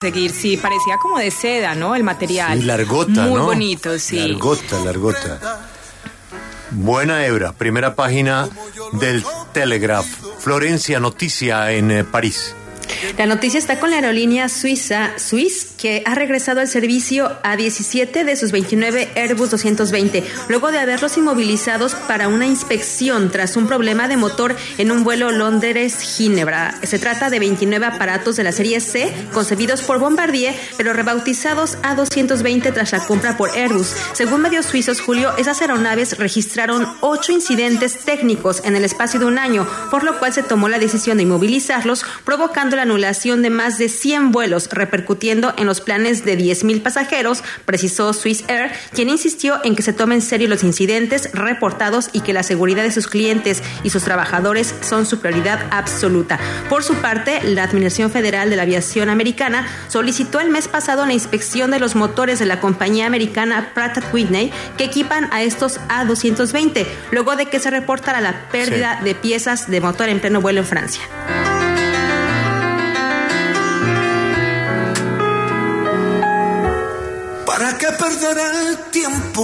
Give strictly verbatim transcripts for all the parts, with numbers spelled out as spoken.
Seguir, sí, parecía como de seda, ¿no? El material. Sí, largota, Muy ¿no? bonito, sí. Largota, largota. Buena hebra, primera página del Telegraph. Florencia, noticia en eh, París. La noticia está con la aerolínea suiza Swiss, que ha regresado al servicio a diecisiete de sus veintinueve Airbus doscientos veinte, luego de haberlos inmovilizados para una inspección tras un problema de motor en un vuelo Londres-Ginebra. Se trata de veintinueve aparatos de la serie C, concebidos por Bombardier, pero rebautizados A doscientos veinte tras la compra por Airbus. Según medios suizos, Julio, esas aeronaves registraron ocho incidentes técnicos en el espacio de un año, por lo cual se tomó la decisión de inmovilizarlos, provocando la anulación de más de cien vuelos, repercutiendo en los planes de diez mil pasajeros, precisó Swiss Air, quien insistió en que se tomen en serio los incidentes reportados y que la seguridad de sus clientes y sus trabajadores son su prioridad absoluta. Por su parte, la Administración Federal de la Aviación Americana solicitó el mes pasado la inspección de los motores de la compañía americana Pratt and Whitney, que equipan a estos A doscientos veinte, luego de que se reportara la pérdida sí. de piezas de motor en pleno vuelo en Francia. ¿Para qué perder el tiempo?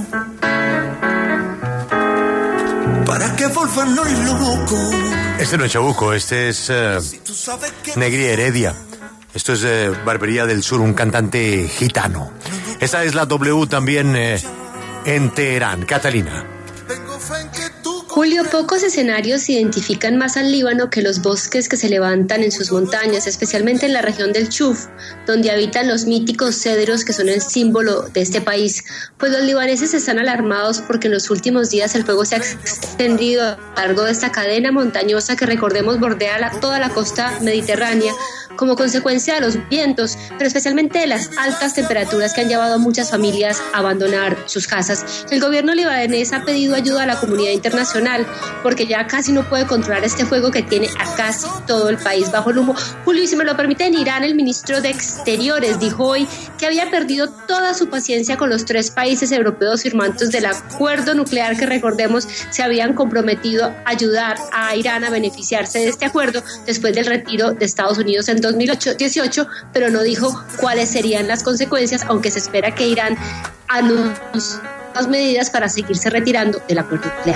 ¿Para qué volvernos locos? Este no es Chabuco, este es uh, Negri Heredia. Esto es uh, Barbería del Sur, un cantante gitano. Esta es la W también eh, en Teherán. Catalina. Julio, pocos escenarios identifican más al Líbano que los bosques que se levantan en sus montañas, especialmente en la región del Chuf, donde habitan los míticos cedros que son el símbolo de este país. Pues los libaneses están alarmados porque en los últimos días el fuego se ha extendido a lo largo de esta cadena montañosa que, recordemos, bordea la, toda la costa mediterránea, como consecuencia de los vientos, pero especialmente de las altas temperaturas que han llevado a muchas familias a abandonar sus casas. El gobierno libanés ha pedido ayuda a la comunidad internacional porque ya casi no puede controlar este fuego que tiene a casi todo el país bajo el humo. Julio, y si me lo permite, en Irán el ministro de Exteriores dijo hoy que había perdido toda su paciencia con los tres países europeos firmantes del acuerdo nuclear que, recordemos, se habían comprometido a ayudar a Irán a beneficiarse de este acuerdo después del retiro de Estados Unidos en dos mil dieciocho, pero no dijo cuáles serían las consecuencias, aunque se espera que Irán anuncie las medidas para seguirse retirando del acuerdo nuclear.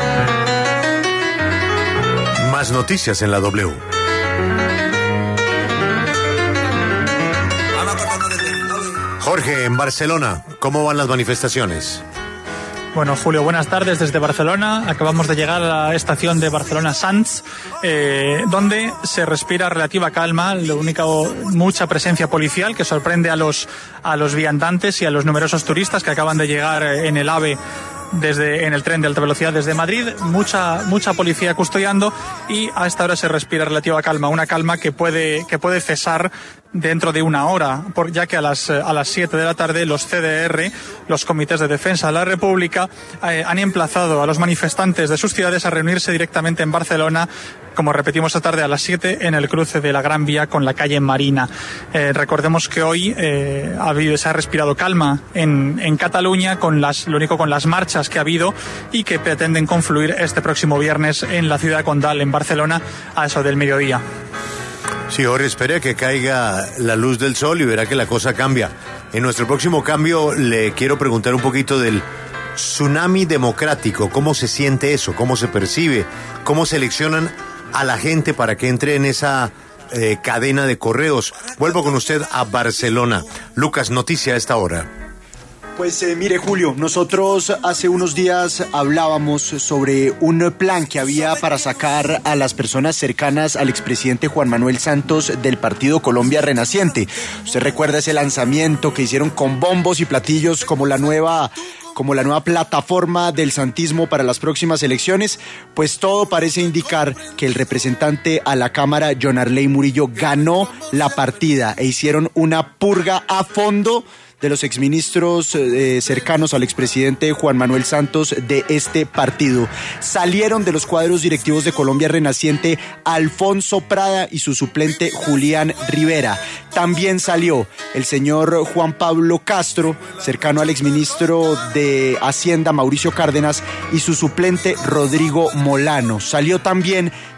Más noticias en la W. Jorge, en Barcelona, ¿cómo van las manifestaciones? Bueno, Julio, buenas tardes desde Barcelona. Acabamos de llegar a la estación de Barcelona Sants, eh, donde se respira relativa calma, lo único, mucha presencia policial que sorprende a los, a los viandantes y a los numerosos turistas que acaban de llegar en el AVE desde en el tren de alta velocidad desde Madrid, mucha mucha policía custodiando, y a esta hora se respira relativa calma, una calma que puede que puede cesar dentro de una hora, por, ya que a las a las siete de la tarde los C D R, los Comités de Defensa de la República, eh, han emplazado a los manifestantes de sus ciudades a reunirse directamente en Barcelona, como repetimos esta tarde, a las siete, en el cruce de la Gran Vía con la calle Marina. Eh, recordemos que hoy eh, ha habido, se ha respirado calma en, en Cataluña, con las, lo único con las marchas que ha habido y que pretenden confluir este próximo viernes en la ciudad condal, en Barcelona, a eso del mediodía. Sí, ahora espere que caiga la luz del sol y verá que la cosa cambia. En nuestro próximo cambio le quiero preguntar un poquito del tsunami democrático. ¿Cómo se siente eso? ¿Cómo se percibe? ¿Cómo seleccionan a la gente para que entre en esa eh, cadena de correos? Vuelvo con usted a Barcelona. Lucas, noticia a esta hora. Pues eh, mire, Julio, nosotros hace unos días hablábamos sobre un plan que había para sacar a las personas cercanas al expresidente Juan Manuel Santos del partido Colombia Renaciente. Usted recuerda ese lanzamiento que hicieron con bombos y platillos como la nueva... como la nueva plataforma del santismo para las próximas elecciones. Pues todo parece indicar que el representante a la Cámara, John Arley Murillo, ganó la partida e hicieron una purga a fondo de los exministros eh, cercanos al expresidente Juan Manuel Santos de este partido. Salieron de los cuadros directivos de Colombia Renaciente Alfonso Prada y su suplente Julián Rivera. También salió el señor Juan Pablo Castro, cercano al exministro de Hacienda Mauricio Cárdenas, y su suplente Rodrigo Molano. Salió también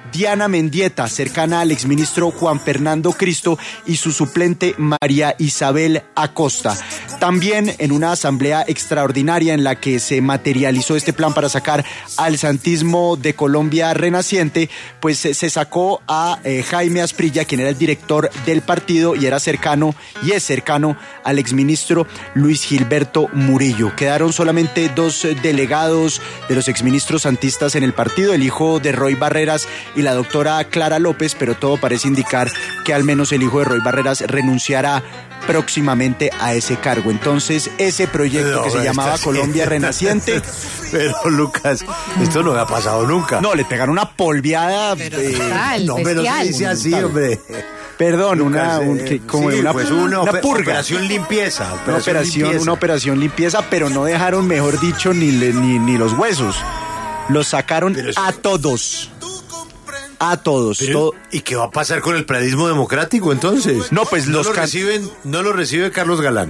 Diana Mendieta, cercana al exministro Juan Fernando Cristo, y su suplente María Isabel Acosta. También en una asamblea extraordinaria en la que se materializó este plan para sacar al santismo de Colombia Renaciente, pues se sacó a eh, Jaime Asprilla, quien era el director del partido y era cercano y es cercano al exministro Luis Gilberto Murillo. Quedaron solamente dos delegados de los exministros santistas en el partido, el hijo de Roy Barreras y la doctora Clara López, pero todo parece indicar que al menos el hijo de Roy Barreras renunciará próximamente a ese cargo. Entonces, ese proyecto no, que se llamaba Colombia sí. Renaciente... Pero, Lucas, esto no me ha pasado nunca. No, le pegaron una polveada... Pero eh, total, no me lo dice así, hombre. Perdón, Lucas, una, un, que, como sí, una, pues una, una purga. Operación limpieza. Operación una, operación, limpieza. una operación limpieza, pero no dejaron, mejor dicho, ni, ni, ni los huesos. Los sacaron pero a sí. todos. A todos. Pero, todo. ¿Y qué va a pasar con el pradismo democrático entonces? No, pues no los lo can... reciben, no lo recibe Carlos Galán.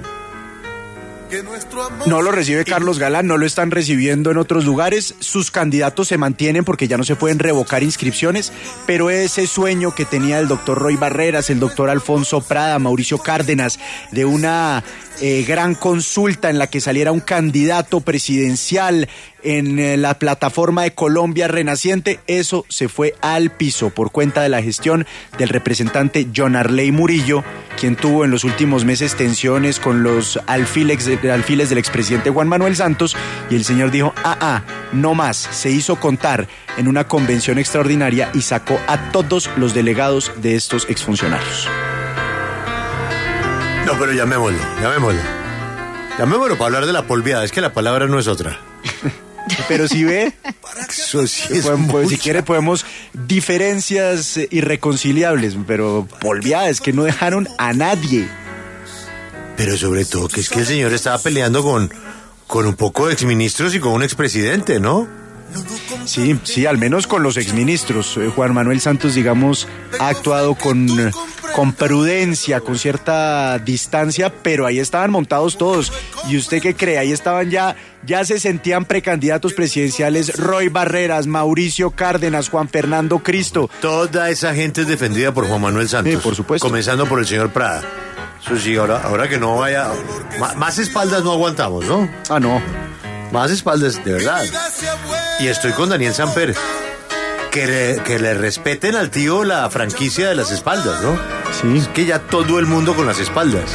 No lo recibe Carlos Galán, no lo están recibiendo en otros lugares. Sus candidatos se mantienen porque ya no se pueden revocar inscripciones, pero ese sueño que tenía el doctor Roy Barreras, el doctor Alfonso Prada, Mauricio Cárdenas, de una eh, gran consulta en la que saliera un candidato presidencial en eh, la plataforma de Colombia Renaciente, eso se fue al piso por cuenta de la gestión del representante John Arley Murillo, quien tuvo en los últimos meses tensiones con los alfiles, alfiles del expresidente Juan Manuel Santos, y el señor dijo, ah, ah, no más, se hizo contar en una convención extraordinaria y sacó a todos los delegados de estos exfuncionarios. No, pero llamémoslo, llamémoslo. Llamémoslo para hablar de la polviada, es que la palabra no es otra. Pero si ve, Eso sí es podemos, mucha. si quiere podemos diferencias irreconciliables, pero polviada es que no dejaron a nadie. Pero sobre todo que es que el señor estaba peleando con, con un poco de exministros y con un expresidente, ¿no? Sí, sí, al menos con los exministros. Juan Manuel Santos, digamos, ha actuado con, con prudencia, con cierta distancia, pero ahí estaban montados todos. ¿Y usted qué cree? Ahí estaban ya, ya se sentían precandidatos presidenciales Roy Barreras, Mauricio Cárdenas, Juan Fernando Cristo. Toda esa gente es defendida por Juan Manuel Santos. Sí, por supuesto. Comenzando por el señor Prada. Eso sí, ahora, ahora que no vaya... Más, más espaldas no aguantamos, ¿no? Ah, no. Más espaldas, de verdad. Y estoy con Daniel Samper. Que le, que le respeten al tío la franquicia de las espaldas, ¿no? Sí. Es que ya todo el mundo con las espaldas.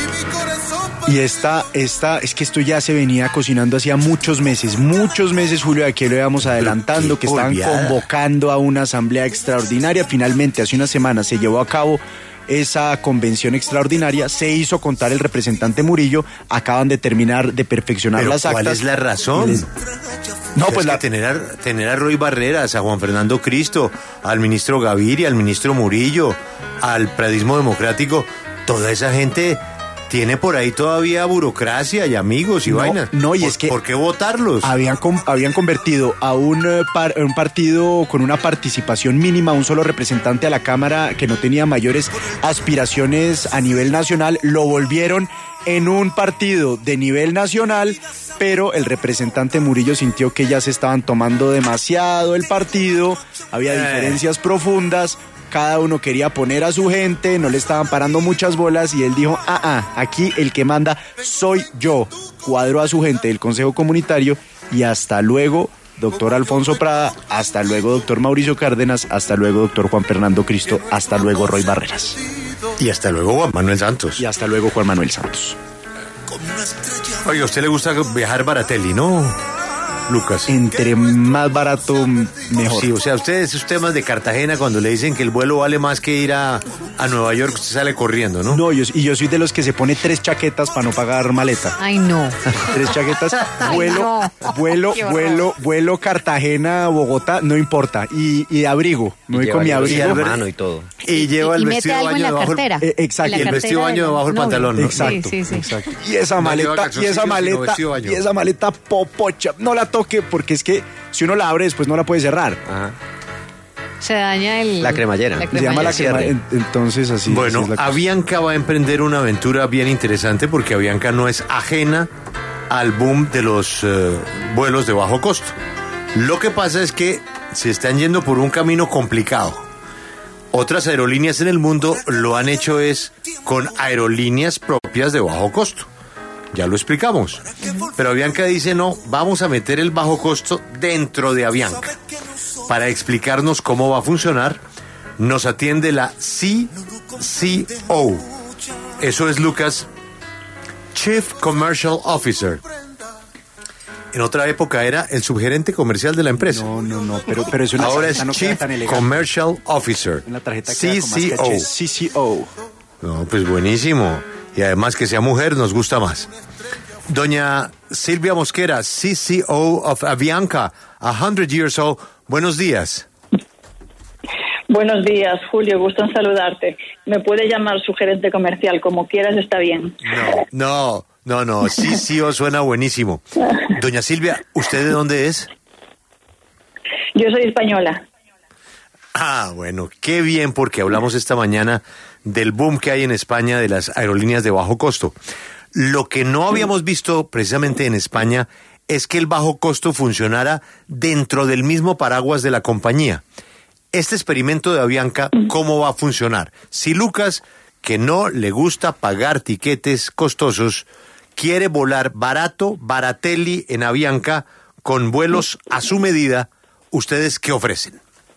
Y esta, esta, es que esto ya se venía cocinando hacía muchos meses, muchos meses, Julio, aquí lo íbamos adelantando, que estaban polviada. convocando a una asamblea extraordinaria. Finalmente, hace una semana se llevó a cabo esa convención extraordinaria, se hizo contar el representante Murillo, acaban de terminar de perfeccionar Pero las ¿cuál actas. es la razón? Les... No, pues es la... que tener a, tener a Roy Barreras, a Juan Fernando Cristo, al ministro Gaviria, al ministro Murillo, al pradismo democrático, toda esa gente tiene por ahí todavía burocracia y amigos y no, vainas. No, y ¿Por, es que ¿Por qué votarlos? Habían, habían convertido a un, par, un partido con una participación mínima, un solo representante a la Cámara que no tenía mayores aspiraciones a nivel nacional, lo volvieron en un partido de nivel nacional, pero el representante Murillo sintió que ya se estaban tomando demasiado el partido, había diferencias profundas. Cada uno quería poner a su gente, no le estaban parando muchas bolas y él dijo, ah, ah, aquí el que manda soy yo. Cuadró a su gente del Consejo Comunitario y hasta luego, doctor Alfonso Prada, hasta luego, doctor Mauricio Cárdenas, hasta luego, doctor Juan Fernando Cristo, hasta luego, Roy Barreras. Y hasta luego, Juan Manuel Santos. Y hasta luego, Juan Manuel Santos. Oye, a usted le gusta viajar Baratelli, ¿no, Lucas? Entre más barato, mejor. Sí, o sea, ustedes esos temas de Cartagena, cuando le dicen que el vuelo vale más que ir a, a Nueva York, usted sale corriendo, ¿no? No, yo, y yo soy de los que se pone tres chaquetas para no pagar maleta. Ay, no. Tres chaquetas, vuelo, Ay, no. vuelo, Qué horror. vuelo, vuelo Cartagena, Bogotá, no importa. Y, y de abrigo, me voy con mi abrigo. hermano y todo. Y lleva el y mete vestido de algo baño en la debajo. cartera. Eh, exacto. En la Y el vestido cartera baño del debajo del novio. pantalón, ¿no? Exacto, Sí, sí, sí. exacto. Y esa No lleva maleta, y calzoncillos, esa sino maleta, vestido de baño. y esa maleta popocha, no la toque porque es que si uno la abre después no la puede cerrar. Ajá. Se daña el... La cremallera. la Se Se llama la cremallera. crema, en- entonces así. Bueno, así es la cosa. Avianca va a emprender una aventura bien interesante porque Avianca no es ajena al boom de los eh, vuelos de bajo costo. Lo que pasa es que se están yendo por un camino complicado. Otras aerolíneas en el mundo lo han hecho es con aerolíneas propias de bajo costo. Ya lo explicamos. Pero Avianca dice no, vamos a meter el bajo costo dentro de Avianca. Para explicarnos cómo va a funcionar, nos atiende la C C O. Eso es, Lucas, Chief Commercial Officer. En otra época era el subgerente comercial de la empresa. No, no, no, pero, pero es una Ahora es no Chief tan elegante. Commercial Officer. En la tarjeta C C O. C C O. No, pues buenísimo. Y además que sea mujer nos gusta más. Doña Silvia Mosquera, C C O of Avianca, a hundred years old. Buenos días. Buenos días, Julio, gusto en saludarte. Me puede llamar su gerente comercial, como quieras, está bien. No, no, no, no, C C O suena buenísimo. Doña Silvia, ¿usted de dónde es? Yo soy española. Ah, bueno, qué bien, porque hablamos esta mañana del boom que hay en España de las aerolíneas de bajo costo. Lo que no habíamos visto precisamente en España es que el bajo costo funcionara dentro del mismo paraguas de la compañía. Este experimento de Avianca, ¿cómo va a funcionar? Si Lucas, que no le gusta pagar tiquetes costosos, quiere volar barato, baratelli en Avianca, con vuelos a su medida, ¿ustedes qué ofrecen?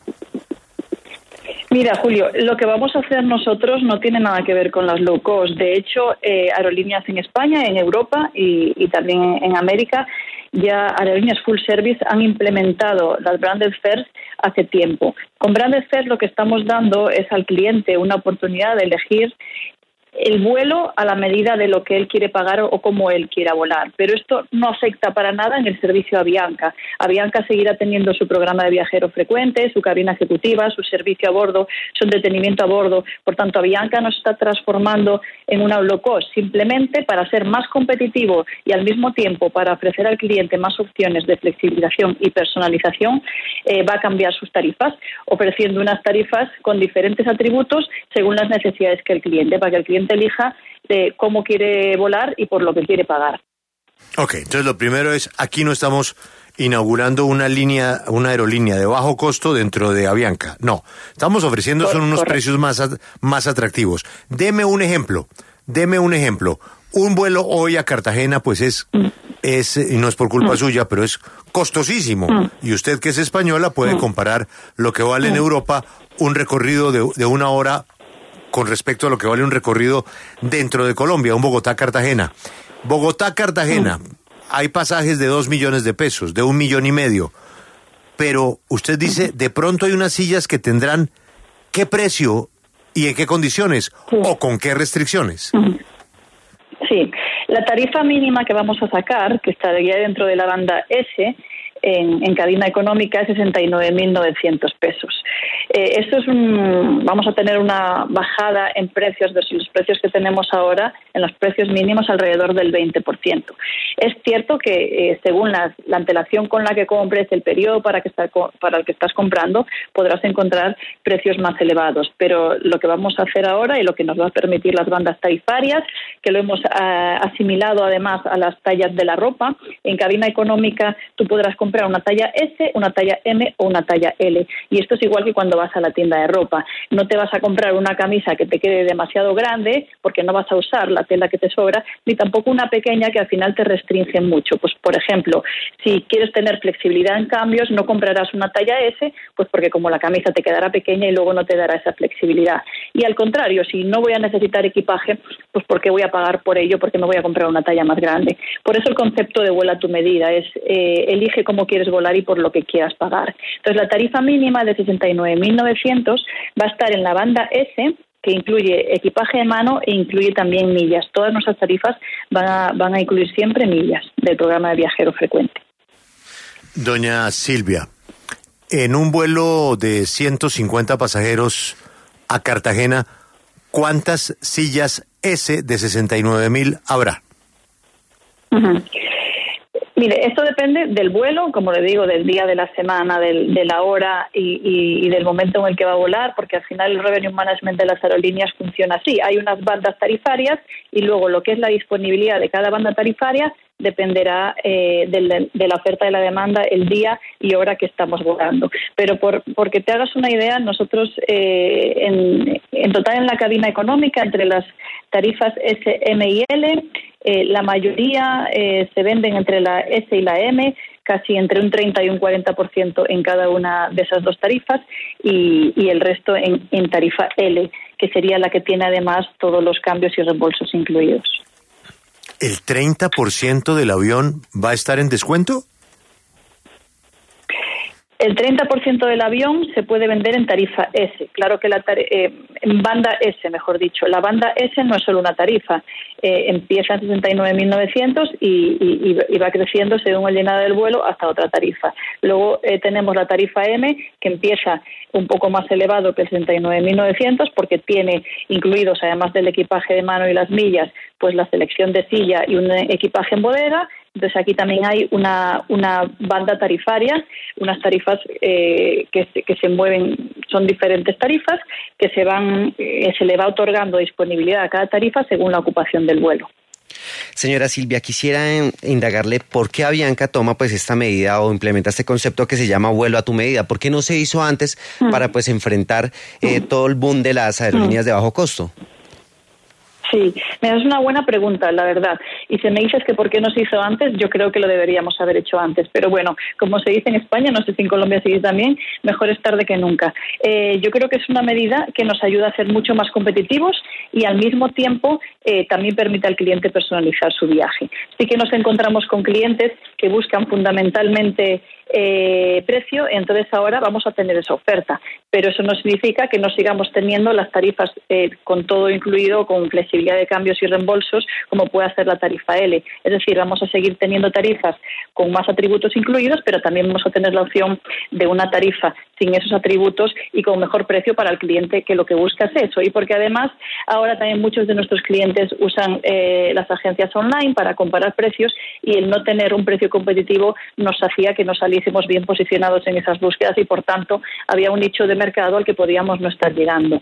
Mira, Julio, lo que vamos a hacer nosotros no tiene nada que ver con las low cost. De hecho, eh, aerolíneas en España, en Europa y, y también en América, ya aerolíneas full service han implementado las branded fares hace tiempo. Con branded fares lo que estamos dando es al cliente una oportunidad de elegir el vuelo a la medida de lo que él quiere pagar o como él quiera volar. Pero esto no afecta para nada en el servicio Avianca. Avianca seguirá teniendo su programa de viajero frecuente, su cabina ejecutiva, su servicio a bordo, su entretenimiento a bordo. Por tanto, Avianca no se está transformando en una low cost. Simplemente para ser más competitivo y al mismo tiempo para ofrecer al cliente más opciones de flexibilización y personalización, eh, va a cambiar sus tarifas, ofreciendo unas tarifas con diferentes atributos según las necesidades que el cliente, para que el cliente elija de cómo quiere volar y por lo que quiere pagar. Ok, entonces lo primero es, aquí no estamos inaugurando una línea, una aerolínea de bajo costo dentro de Avianca. No, estamos ofreciendo son unos precios más, más atractivos. Deme un ejemplo, deme un ejemplo. Un vuelo hoy a Cartagena, pues es, mm. es y no es por culpa mm. suya, pero es costosísimo. Mm. Y usted, que es española, puede mm. comparar lo que vale mm. en Europa un recorrido de, de una hora con respecto a lo que vale un recorrido dentro de Colombia, un Bogotá-Cartagena. Bogotá-Cartagena, mm. hay pasajes de dos millones de pesos, de un millón y medio, pero usted dice, de pronto hay unas sillas que tendrán qué precio y en qué condiciones, sí. o con qué restricciones. Sí, la tarifa mínima que vamos a sacar, que estaría dentro de la banda S, En, en cabina económica es sesenta y nueve mil novecientos pesos. Eh, esto es un, vamos a tener una bajada en precios versus los precios que tenemos ahora, en los precios mínimos alrededor del veinte por ciento. Es cierto que eh, según la, la antelación con la que compres, el periodo para, que está, para el que estás comprando, podrás encontrar precios más elevados, pero lo que vamos a hacer ahora y lo que nos va a permitir las bandas tarifarias, que lo hemos uh, asimilado además a las tallas de la ropa, en cabina económica tú podrás comprar una talla S, una talla M o una talla L. Y esto es igual que cuando vas a la tienda de ropa. No te vas a comprar una camisa que te quede demasiado grande porque no vas a usar la tela que te sobra, ni tampoco una pequeña que al final te restringe mucho. Pues, por ejemplo, si quieres tener flexibilidad en cambios, no comprarás una talla S, pues porque como la camisa te quedará pequeña y luego no te dará esa flexibilidad. Y al contrario, si no voy a necesitar equipaje, pues porque voy a pagar por ello, porque me voy a comprar una talla más grande. Por eso el concepto de vuela a tu medida es eh, elige cómo quieres volar y por lo que quieras pagar. Entonces, la tarifa mínima de sesenta y nueve mil novecientos va a estar en la banda S, que incluye equipaje de mano e incluye también millas. Todas nuestras tarifas van a, van a incluir siempre millas del programa de viajero frecuente. Doña Silvia, en un vuelo de ciento cincuenta pasajeros a Cartagena, ¿cuántas sillas S de sesenta y nueve mil habrá? Uh-huh. Mire, esto depende del vuelo, como le digo, del día, de la semana, del, de la hora y, y, y del momento en el que va a volar, porque al final el revenue management de las aerolíneas funciona así. Hay unas bandas tarifarias y luego lo que es la disponibilidad de cada banda tarifaria dependerá eh, de, de la oferta y la demanda, el día y hora que estamos volando. Pero por porque te hagas una idea, nosotros eh, en, en total en la cabina económica, entre las tarifas S, M y L, eh, la mayoría eh, se venden entre la S y la M, casi entre un treinta y un cuarenta por ciento en cada una de esas dos tarifas, y, y el resto en, en tarifa L, que sería la que tiene además todos los cambios y reembolsos incluidos. ¿El treinta por ciento del avión va a estar en descuento? El treinta por ciento del avión se puede vender en tarifa S. Claro que la tar- eh, en banda S, mejor dicho. La banda S no es solo una tarifa. Eh, empieza en sesenta y nueve mil novecientos y, y, y va creciendo según el llenado del vuelo hasta otra tarifa. Luego eh, tenemos la tarifa M, que empieza un poco más elevado que sesenta y nueve mil novecientos porque tiene incluidos, además del equipaje de mano y las millas, pues la selección de silla y un equipaje en bodega. Entonces aquí también hay una, una banda tarifaria, unas tarifas eh, que, que se mueven, son diferentes tarifas, que se van, eh, se le va otorgando disponibilidad a cada tarifa según la ocupación del vuelo. Señora Silvia, quisiera indagarle por qué Avianca toma pues esta medida o implementa este concepto que se llama vuelo a tu medida. ¿Por qué no se hizo antes mm. para pues enfrentar eh, mm. todo el boom de las aerolíneas mm. de bajo costo? Sí, mira, es una buena pregunta, la verdad. Y si me dices que por qué no se hizo antes, yo creo que lo deberíamos haber hecho antes. Pero bueno, como se dice en España, no sé si en Colombia se dice también, mejor es tarde que nunca. Eh, yo creo que es una medida que nos ayuda a ser mucho más competitivos y al mismo tiempo eh, también permite al cliente personalizar su viaje. Sí que nos encontramos con clientes que buscan fundamentalmente eh, precio, entonces ahora vamos a tener esa oferta. Pero eso no significa que no sigamos teniendo las tarifas eh, con todo incluido, con flexibilidad de cambios y reembolsos, como puede hacer la tarifa L. Es decir, vamos a seguir teniendo tarifas con más atributos incluidos, pero también vamos a tener la opción de una tarifa sin esos atributos y con mejor precio para el cliente, que lo que busca es eso. Y porque además ahora también muchos de nuestros clientes usan eh, las agencias online para comparar precios, y el no tener un precio competitivo nos hacía que no saliésemos bien posicionados en esas búsquedas y por tanto había un nicho de mercado al que podíamos no estar llegando.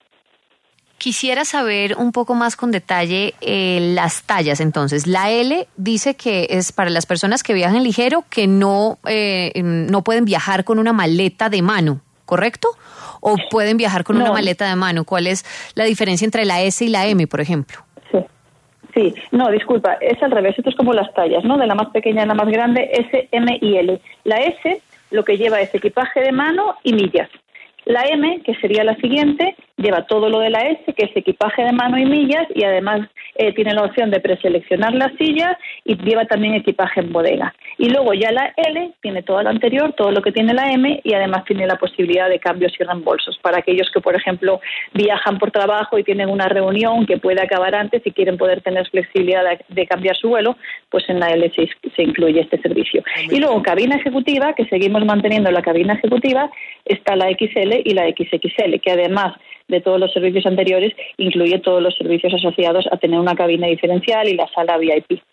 Quisiera saber un poco más con detalle eh, las tallas. Entonces, la L dice que es para las personas que viajan ligero, que no, eh, no pueden viajar con una maleta de mano, ¿correcto? ¿O pueden viajar con no. una maleta de mano? ¿Cuál es la diferencia entre la S y la M, por ejemplo? Sí. Sí, no, disculpa, es al revés. Esto es como las tallas, ¿no? De la más pequeña a la más grande, S, M y L. La S lo que lleva es equipaje de mano y millas. La M, que sería la siguiente, lleva todo lo de la S, que es equipaje de mano y millas, y además eh, tiene la opción de preseleccionar la silla y lleva también equipaje en bodega. Y luego ya la L tiene todo lo anterior, todo lo que tiene la M, y además tiene la posibilidad de cambios y reembolsos para aquellos que, por ejemplo, viajan por trabajo y tienen una reunión que puede acabar antes y quieren poder tener flexibilidad de, de cambiar su vuelo, pues en la L se, se incluye este servicio. Y luego cabina ejecutiva, que seguimos manteniendo la cabina ejecutiva, está la X L y la X X L, que además de todos los servicios anteriores incluye todos los servicios asociados a tener una cabina diferencial y la sala V I P.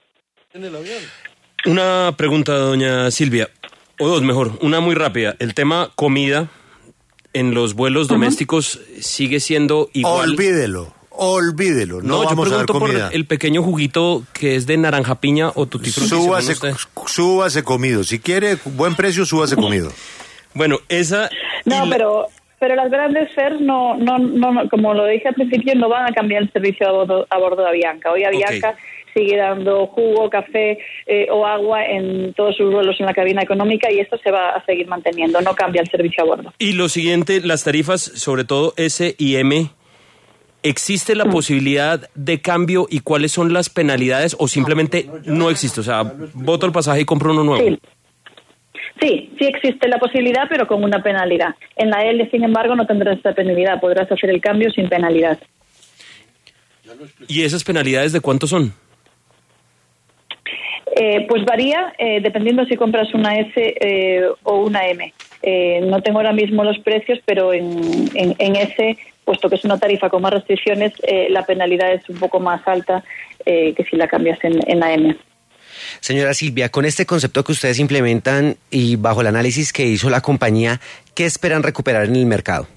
Una pregunta, doña Silvia, o dos mejor, una muy rápida. El tema comida en los vuelos uh-huh. domésticos sigue siendo igual. Olvídelo, olvídelo, no, no vamos yo a dar comida. Por el pequeño juguito que es de naranja piña o tutti frutti. Súbase, súbase comido, si quiere buen precio, súbase comido. Bueno, esa... No, la... pero... Pero las grandes fairs, no, no, no, como lo dije al principio, no van a cambiar el servicio a bordo, a bordo de Avianca. Hoy Avianca okay. sigue dando jugo, café eh, o agua en todos sus vuelos en la cabina económica, y esto se va a seguir manteniendo, no cambia el servicio a bordo. Y lo siguiente, las tarifas, sobre todo S y M, ¿existe la mm. posibilidad de cambio y cuáles son las penalidades o simplemente no existe? O sea, boto el pasaje y compro uno nuevo. Sí. Sí, sí existe la posibilidad, pero con una penalidad. En la L, sin embargo, no tendrás esta penalidad. Podrás hacer el cambio sin penalidad. ¿Y esas penalidades de cuánto son? Eh, pues varía, eh, dependiendo si compras una S eh, o una M. Eh, no tengo ahora mismo los precios, pero en, en, en S, puesto que es una tarifa con más restricciones, eh, la penalidad es un poco más alta eh, que si la cambias en, en la M. Señora Silvia, con este concepto que ustedes implementan y bajo el análisis que hizo la compañía, ¿qué esperan recuperar en el mercado?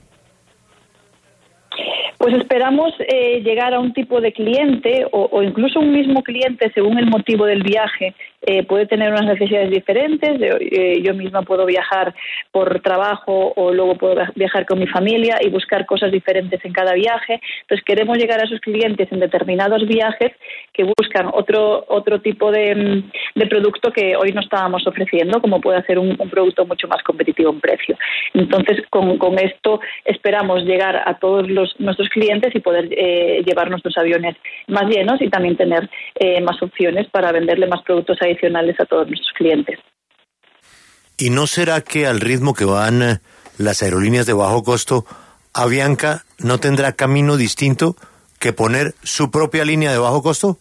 Pues esperamos eh, llegar a un tipo de cliente o, o incluso un mismo cliente, según el motivo del viaje, eh, puede tener unas necesidades diferentes. Eh, yo misma puedo viajar por trabajo o luego puedo viajar con mi familia y buscar cosas diferentes en cada viaje. Entonces queremos llegar a esos clientes en determinados viajes que buscan otro otro tipo de, de producto que hoy no estábamos ofreciendo, como puede hacer un, un producto mucho más competitivo en precio. Entonces con, con esto esperamos llegar a todos los nuestros clientes y poder eh, llevar nuestros aviones más llenos y también tener eh, más opciones para venderle más productos adicionales a todos nuestros clientes. ¿Y no será que al ritmo que van las aerolíneas de bajo costo, Avianca no tendrá camino distinto que poner su propia línea de bajo costo?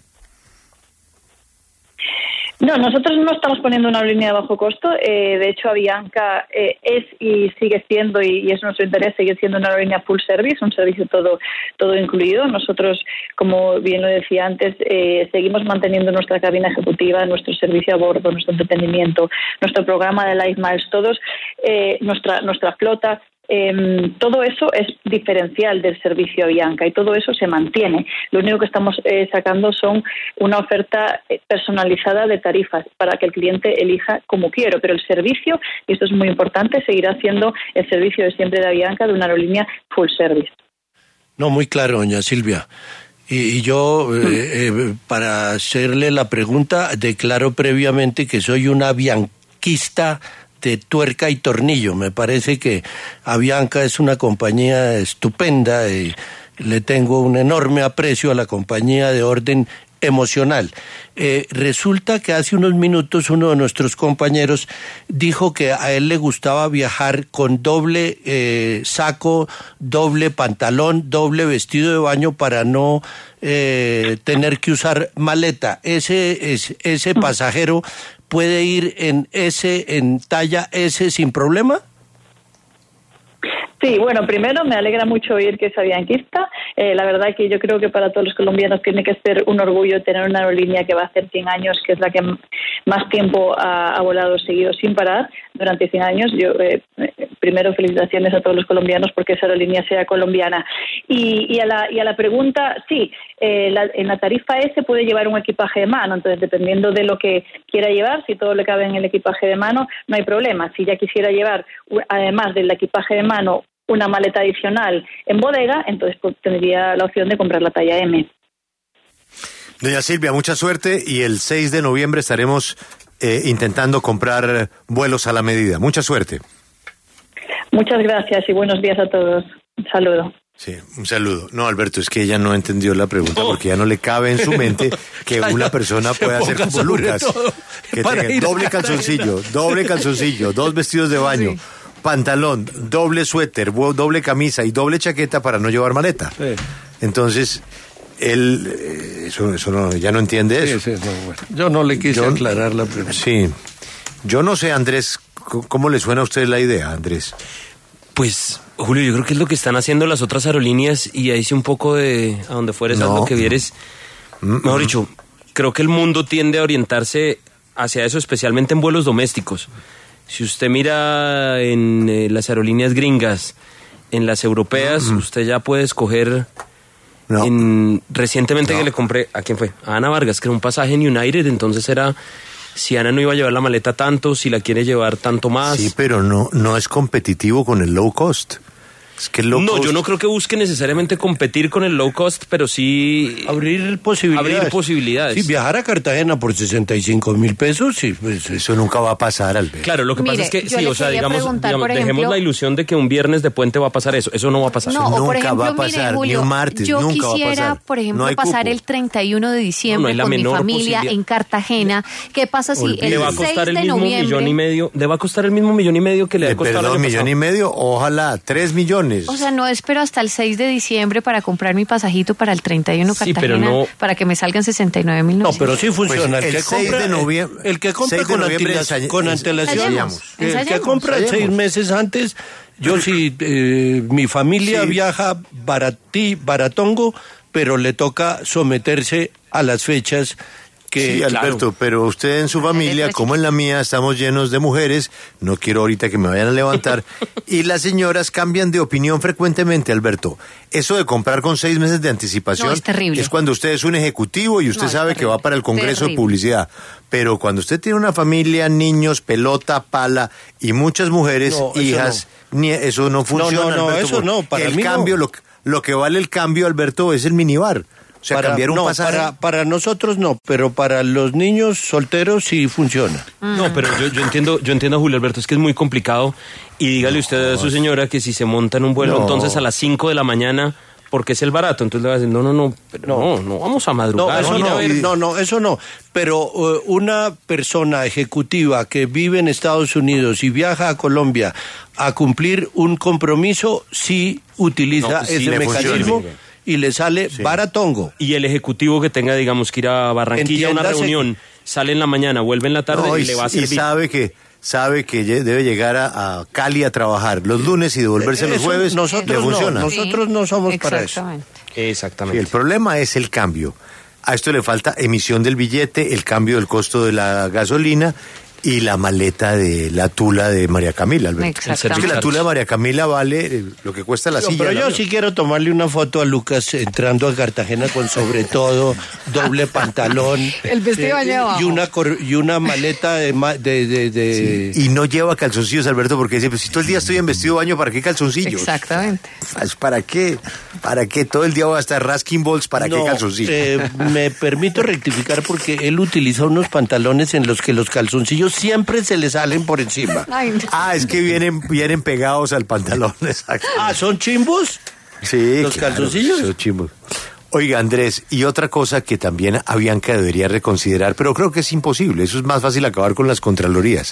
No, nosotros no estamos poniendo una línea de bajo costo. Eh, de hecho, Avianca eh, es y sigue siendo, y, y es nuestro interés, seguir siendo una aerolínea full service, un servicio todo todo incluido. Nosotros, como bien lo decía antes, eh, seguimos manteniendo nuestra cabina ejecutiva, nuestro servicio a bordo, nuestro entretenimiento, nuestro programa de Life Miles, todos, eh, nuestra nuestra flota. Eh, todo eso es diferencial del servicio Avianca y todo eso se mantiene. Lo único que estamos eh, sacando son una oferta personalizada de tarifas para que el cliente elija como quiero, pero el servicio, y esto es muy importante, seguirá siendo el servicio de siempre de Avianca, de una aerolínea full service. No, muy claro, doña Silvia. Y, y yo, eh, eh, para hacerle la pregunta, declaro previamente que soy una avianquista de tuerca y tornillo. Me parece que Avianca es una compañía estupenda y le tengo un enorme aprecio a la compañía de orden emocional. Eh, resulta que hace unos minutos uno de nuestros compañeros dijo que a él le gustaba viajar con doble eh, saco, doble pantalón, doble vestido de baño para no eh, tener que usar maleta. Ese, es, ese pasajero puede ir en S, en talla S sin problema. Sí, bueno, primero me alegra mucho oír que es avianquista. Eh, la verdad que yo creo que para todos los colombianos tiene que ser un orgullo tener una aerolínea que va a hacer cien años, que es la que más tiempo ha, ha volado seguido sin parar durante cien años. Yo eh, primero felicitaciones a todos los colombianos porque esa aerolínea sea colombiana. Y, y, a, la, y a la pregunta, sí, eh, la, en la tarifa S puede llevar un equipaje de mano, entonces dependiendo de lo que quiera llevar, si todo le cabe en el equipaje de mano, no hay problema. Si ya quisiera llevar, además del equipaje de mano, una maleta adicional en bodega, entonces pues, tendría la opción de comprar la talla M. Doña Silvia, mucha suerte y el seis de noviembre estaremos eh, intentando comprar vuelos a la medida. Mucha suerte. Muchas gracias y buenos días a todos. Un saludo. Sí, un saludo. No, Alberto, es que ella no entendió la pregunta porque ya no le cabe en su mente que una persona pueda hacer como Lucas, que tenga doble calzoncillo, doble calzoncillo, dos vestidos de baño. Sí. Pantalón, doble suéter, doble camisa y doble chaqueta para no llevar maleta. Sí. Entonces, él eso, eso no, ya no entiende eso. Sí, sí, no, bueno. Yo no le quise yo, aclarar la pregunta. Sí. Yo no sé, Andrés, ¿cómo le suena a usted la idea, Andrés? Pues, Julio, yo creo que es lo que están haciendo las otras aerolíneas y ahí sí un poco de a donde fueres, no. a lo que vieres. Mm-mm. Mejor dicho, creo que el mundo tiende a orientarse hacia eso, especialmente en vuelos domésticos. Si usted mira en eh, las aerolíneas gringas, en las europeas, mm. usted ya puede escoger. No. En, recientemente no. que le compré, ¿a quién fue? A Ana Vargas, que era un pasaje en United, entonces era si Ana no iba a llevar la maleta tanto, si la quiere llevar tanto más. Sí, pero no, no es competitivo con el low cost. Es que el low no, cost... yo no creo que busque necesariamente competir con el low cost, pero sí abrir posibilidades. Abrir posibilidades. Sí, viajar a Cartagena por sesenta y cinco mil pesos, sí, pues eso nunca va a pasar, Alberto. Claro, lo que Mire, pasa es que sí, o sea, digamos, digamos ejemplo, dejemos la ilusión de que un viernes de puente va a pasar eso. Eso no va a pasar. No, nunca o por ejemplo, va a pasar, mire, Julio, ni un martes, yo nunca quisiera, va a pasar. por ejemplo, no pasar cupo. el treinta y uno de diciembre no, no con mi familia en Cartagena. ¿Qué pasa si Olvídate. el le va a costar seis el de mismo noviembre millón y medio? Le va a costar el mismo millón y medio que le ha costado el año millón pasado. y medio, ojalá tres millones. O sea, no espero hasta el seis de diciembre para comprar mi pasajito para el treinta y uno sí, Cartagena, pero no, para que me salgan sesenta y nueve mil No, pero sí funciona. Pues el, el, que compra, de noviembre, el que compra con, antelación, con antelación, el que compra ensayemos. seis meses antes, yo sí, eh, mi familia sí. viaja baratí, baratongo, pero le toca someterse a las fechas que... Sí, Alberto, claro, pero usted en su familia, como en la mía, estamos llenos de mujeres, no quiero ahorita que me vayan a levantar, y las señoras cambian de opinión frecuentemente, Alberto. Eso de comprar con seis meses de anticipación No, es terrible. es cuando usted es un ejecutivo y usted No, es sabe que terrible. va para el Congreso Terrible. de Publicidad. Pero cuando usted tiene una familia, niños, pelota, pala y muchas mujeres, No, eso hijas, ni eso no funciona, no, no, Alberto, eso porque no, para el mí no. cambio, lo, lo que vale el cambio, Alberto, es el minibar. O sea, para, cambiar un no, pasaje. para, para nosotros no, pero para los niños solteros sí funciona. No, pero yo, yo entiendo, yo entiendo a Julio Alberto, es que es muy complicado. Y dígale usted a su señora que si se monta en un vuelo No. entonces a las cinco de la mañana, porque es el barato, entonces le va a decir, no, no, no, pero no, no, vamos a No, madrugar. eso mira, no, a ver. no, no, eso no. Pero uh, una persona ejecutiva que vive en Estados Unidos y viaja a Colombia a cumplir un compromiso, sí utiliza No, sí, ese le mecanismo funciona. y le sale Sí. baratongo. Y el ejecutivo que tenga, digamos, que ir a Barranquilla a una Entiéndase- reunión, sale en la mañana, vuelve en la tarde No, y, le va a y servir. sabe que sabe que lle- debe llegar a, a Cali a trabajar los lunes y devolverse los Eso jueves, nosotros le no, funciona. nos- Nosotros no somos para eso. Exactamente. Sí, Exactamente. el problema es el cambio. A esto le falta emisión del billete, el cambio del costo de la gasolina y la maleta de la tula de María Camila, Alberto. Exactamente. Es que la tula de María Camila vale eh, lo que cuesta la No, silla. pero del yo avión. sí quiero tomarle una foto a Lucas entrando a Cartagena con sobre todo, doble pantalón. El vestido eh, allá abajo. y una cor- y una maleta de... ma- de, de, de- Y no lleva calzoncillos, Alberto, porque dice, pues si todo el día estoy en vestido de baño, ¿para qué calzoncillos? Exactamente. Pues, ¿Para qué? ¿Para qué? Todo el día voy a estar rasking balls, ¿para qué No, calzoncillos? eh, me permito rectificar porque él utiliza unos pantalones en los que los calzoncillos siempre se le salen por encima. Ay, no. Ah, es que vienen, vienen pegados al pantalón, exacto. Ah, ¿son chimbos? Sí, ¿Los claro, calzoncillos? esos chimbos. Oiga, Andrés, y otra cosa que también Avianca debería reconsiderar, pero creo que es imposible, eso es más fácil acabar con las contralorías,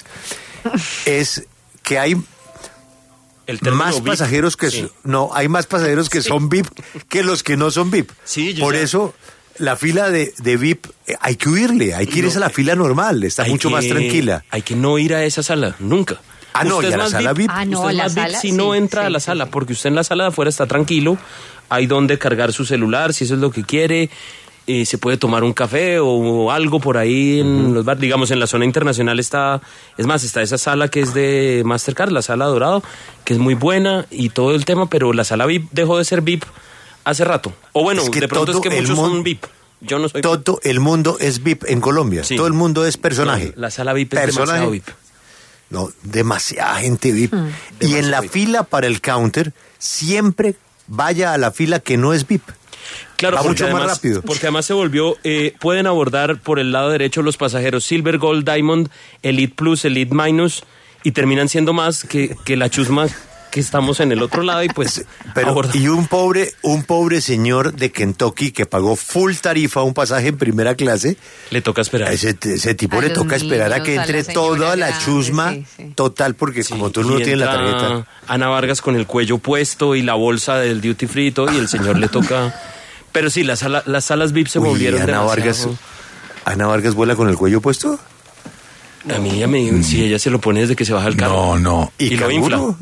es que hay El término más V I P, pasajeros que... sí. so- No, hay más pasajeros que son V I P que los que no son V I P. Sí, yo Por ya- eso, la fila de, de V I P, eh, hay que huirle, hay que ir No, a la fila normal, está Hay mucho que- más tranquila. Hay que no ir a esa sala, nunca. Ah, no, Usted y es a la más sala V I P. Ah, no, Usted es la más V I P sala, si sí, no entra sí, a la sí, sala, sí. porque usted en la sala de afuera está tranquilo, hay donde cargar su celular, si eso es lo que quiere, eh, se puede tomar un café o algo por ahí en los bares. Digamos, en la zona internacional está, es más, está esa sala que es de Mastercard, la sala Dorado, que es muy buena y todo el tema, pero la sala V I P dejó de ser V I P hace rato. O bueno, Es que de pronto es todo que el muchos mundo- son V I P. Yo no soy Todo el mundo es V I P en Colombia, Sí. todo el mundo es personaje. No, la sala V I P es Personaje. demasiado V I P. No, demasiada gente V I P. Y en Demasiado la V I P. fila para el counter, siempre vaya a la fila que no es V I P. Claro, Va porque mucho más además, rápido. Porque además se volvió, eh, pueden abordar por el lado derecho los pasajeros Silver, Gold, Diamond, Elite Plus, Elite Minus, y terminan siendo más que, que la chusma que estamos en el otro lado y pues Pero, abordan. y un pobre, un pobre señor de Kentucky que pagó full tarifa un pasaje en primera clase, Le toca esperar. a ese, ese tipo A le los toca esperar a que niños, a la entre señora toda la grande, chusma sí, sí. total, porque como tú no Y tienes la entra tarjeta. Ana Vargas con el cuello puesto y la bolsa del duty free y todo, y el señor le toca... Pero sí, las, sala- las salas V I P se Uy, volvieron Ana demasiado- Vargas, Ana Vargas vuela con el cuello puesto. A mí ella me dijo, sí, ella se lo pone desde que se baja el carro. No, no. Y, lo infla. canguro?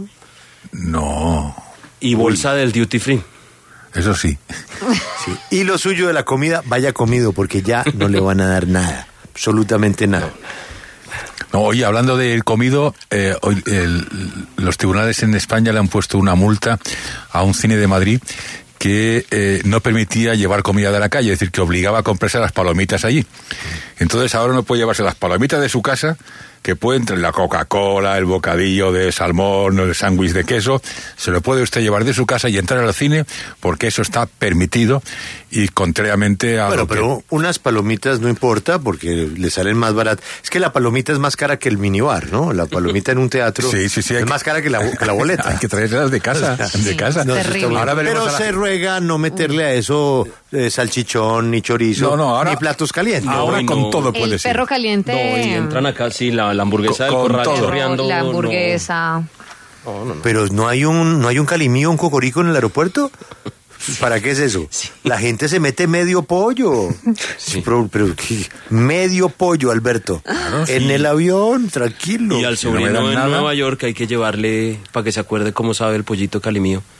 No, Y bolsa del duty free. eso sí. Sí. Y lo suyo de la comida, vaya comido, porque ya no le van a dar nada, absolutamente nada. No, oye, hablando del comido, eh, hoy, el- los tribunales en España le han puesto una multa a un cine de Madrid que eh, no permitía llevar comida de la calle, es decir, que obligaba a comprarse las palomitas allí. Entonces ahora no puede llevarse las palomitas de su casa, que puede entrar la Coca-Cola, el bocadillo de salmón, el sándwich de queso, se lo puede usted llevar de su casa y entrar al cine, porque eso está permitido y contrariamente a Bueno, lo que- pero unas palomitas no importa porque le salen más baratas. Es que la palomita es más cara que el minibar, ¿no? La palomita en un teatro Sí, sí, sí, hay es que- más cara que la, que la boleta. hay que traerlas de casa, de casa. No, terrible. Ahora veremos pero a la- se ruega no meterle a eso eh, salchichón, ni chorizo, No, no, ahora- ni platos calientes. ahora Ay, con no. todo puede El ser. perro caliente. No, y entran acá, sí, la, la hamburguesa Con- del corral con todo. chorreando. la no. hamburguesa. Pero no hay un no hay un calimío, un cocorico en el aeropuerto. ¿Para qué es eso? La gente se mete medio pollo. Sí. Pero, pero ¿qué? Medio pollo, Alberto. En el avión, tranquilo. Y al Si no me sobrino dan en nada. Nueva York hay que llevarle para que se acuerde cómo sabe el pollito calimío.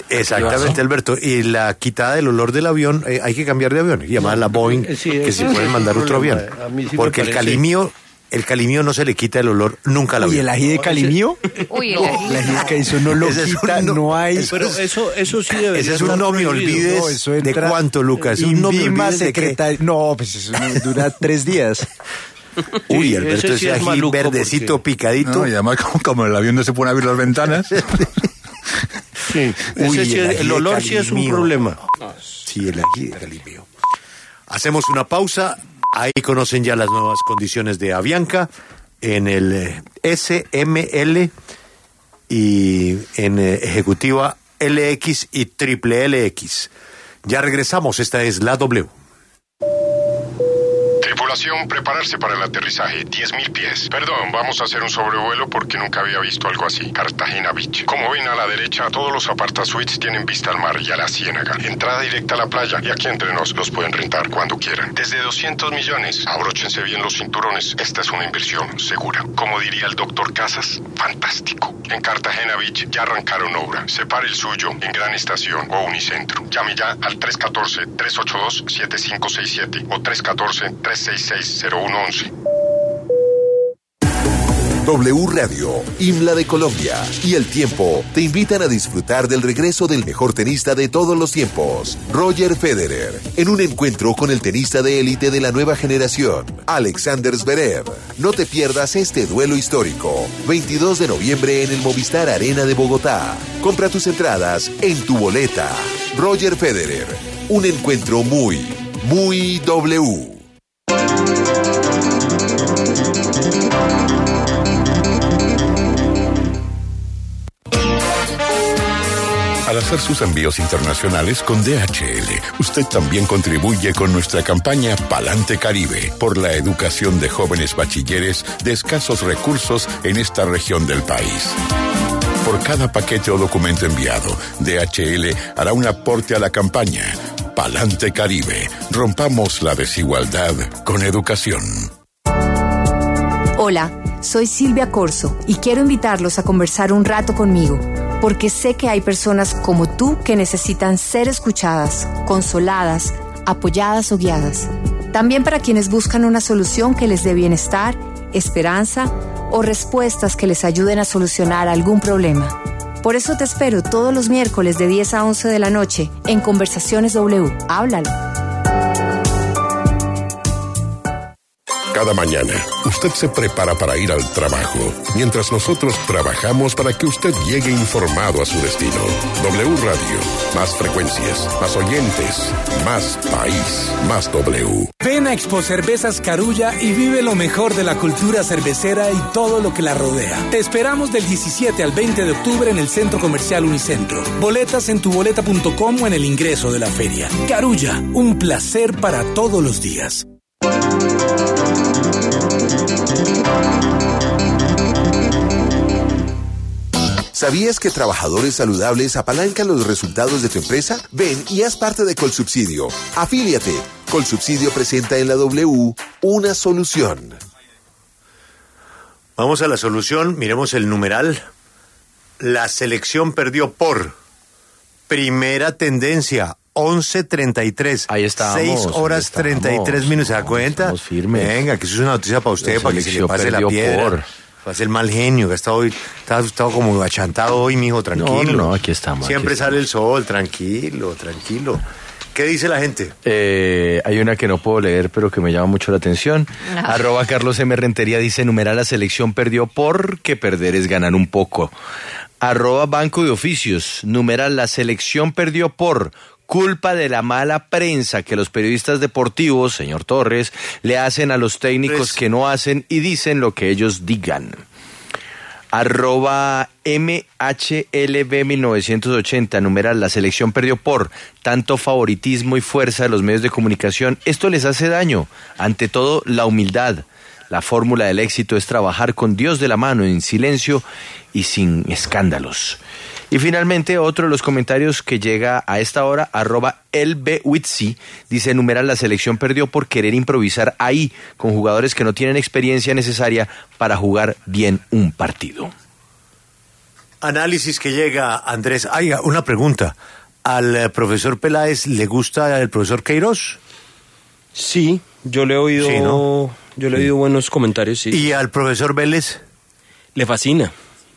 Exactamente, Alberto. Y la quitada del olor del avión, eh, hay que cambiar de avión. Llamarla Boeing, Sí, que ese se es pueden el mandar otro problema. avión. A mí sí me Porque el parece- calimío, el calimío no se le quita el olor nunca al avión. ¿Y el ají de calimío? Uy, el No, ají. el ají de que eso no lo Ese es un quita, no- no hay... eso Pero es- eso, eso sí debería Ese es un estar no me prohibido. olvides No, eso de entra- cuánto, Lucas. Un no me Invima olvides de qué. secretario. No, pues eso no dura tres días. Uy, Sí, Alberto, ese ese, sí es ají maluco verdecito, porque- picadito. No, y además, como, como el avión no se pone a abrir las ventanas. Sí, Uy, ese sí el es- ají el de olor sí es un calimío. problema. Sí, el ají de calimío. Hacemos una pausa. Ahí conocen ya las nuevas condiciones de Avianca en el eh, S M L y en eh, Ejecutiva L X y Triple L X. Ya regresamos. Esta es la W. Tripulación, prepararse para el aterrizaje, diez mil pies. Perdón, vamos a hacer un sobrevuelo porque nunca había visto algo así. Cartagena Beach. Como ven a la derecha, todos los apartasuites tienen vista al mar y a la ciénaga. Entrada directa a la playa y aquí entre nos los pueden rentar cuando quieran. Desde doscientos millones. Abróchense bien los cinturones. Esta es una inversión segura. Como diría el doctor Casas, fantástico. En Cartagena Beach ya arrancaron obra. Separe el suyo en Gran Estación o Unicentro. Llame ya al tres uno cuatro, tres ocho dos, siete cinco seis siete o tres uno cuatro, tres seis seis cero uno once. W Radio, Himla de Colombia y El Tiempo te invitan a disfrutar del regreso del mejor tenista de todos los tiempos, Roger Federer, en un encuentro con el tenista de élite de la nueva generación, Alexander Zverev. No te pierdas este duelo histórico, veintidós de noviembre en el Movistar Arena de Bogotá. Compra tus entradas en tu boleta. Roger Federer, un encuentro muy, muy W. Al hacer sus envíos internacionales con D H L, usted también contribuye con nuestra campaña Palante Caribe por la educación de jóvenes bachilleres de escasos recursos en esta región del país. Por cada paquete o documento enviado, D H L hará un aporte a la campaña Palante Caribe. Rompamos la desigualdad con educación. Hola, soy Silvia Corso y quiero invitarlos a conversar un rato conmigo, porque sé que hay personas como tú que necesitan ser escuchadas, consoladas, apoyadas o guiadas. También para quienes buscan una solución que les dé bienestar, esperanza o respuestas que les ayuden a solucionar algún problema. Por eso te espero todos los miércoles de diez a once de la noche en Conversaciones W. Háblalo. Cada mañana, usted se prepara para ir al trabajo, mientras nosotros trabajamos para que usted llegue informado a su destino. W Radio, más frecuencias, más oyentes, más país, más W. Ven a Expo Cervezas Carulla y vive lo mejor de la cultura cervecera y todo lo que la rodea. Te esperamos del diecisiete al veinte de octubre en el Centro Comercial Unicentro. Boletas en tuboleta punto com o en el ingreso de la feria. Carulla, un placer para todos los días. ¿Sabías que trabajadores saludables apalancan los resultados de tu empresa? Ven y haz parte de Colsubsidio. Afíliate. Colsubsidio presenta en la W una solución. Vamos a la solución, miremos el numeral. La selección perdió por primera tendencia, once treinta y tres. Ahí estamos. seis horas ahí treinta y tres minutos, ¿se da cuenta? Estamos firmes. Venga, que eso es una noticia para usted, La para que se le selección pase la perdió piedra. por. Pase el mal genio, que ha estado hoy, está, estado como achantado hoy, mijo, tranquilo. No, no, no, aquí estamos. Siempre aquí sale el sol, tranquilo, tranquilo. ¿Qué dice la gente? Eh, hay una que no puedo leer, pero que me llama mucho la atención. Ah. Arroba Carlos M. Rentería dice, numeral la selección perdió porque perder es ganar un poco. Arroba Banco de Oficios, numeral la selección perdió por culpa de la mala prensa que los periodistas deportivos, señor Torres, le hacen a los técnicos Pues, que no hacen y dicen lo que ellos digan. Arroba M H L B mil novecientos ochenta, numeral, la selección perdió por tanto favoritismo y fuerza de los medios de comunicación. Esto les hace daño. Ante todo, la humildad. La fórmula del éxito es trabajar con Dios de la mano, en silencio y sin escándalos. Y finalmente, otro de los comentarios que llega a esta hora, arroba elbwitsi, dice, numeral, la selección perdió por querer improvisar ahí, con jugadores que no tienen experiencia necesaria para jugar bien un partido. análisis que llega, Andrés. Ay, una pregunta. ¿Al eh, profesor Peláez le gusta el profesor Queiroz? Sí, yo le he oído, Sí, ¿no? yo le he oído buenos comentarios, sí. ¿Y al profesor Vélez? Le fascina.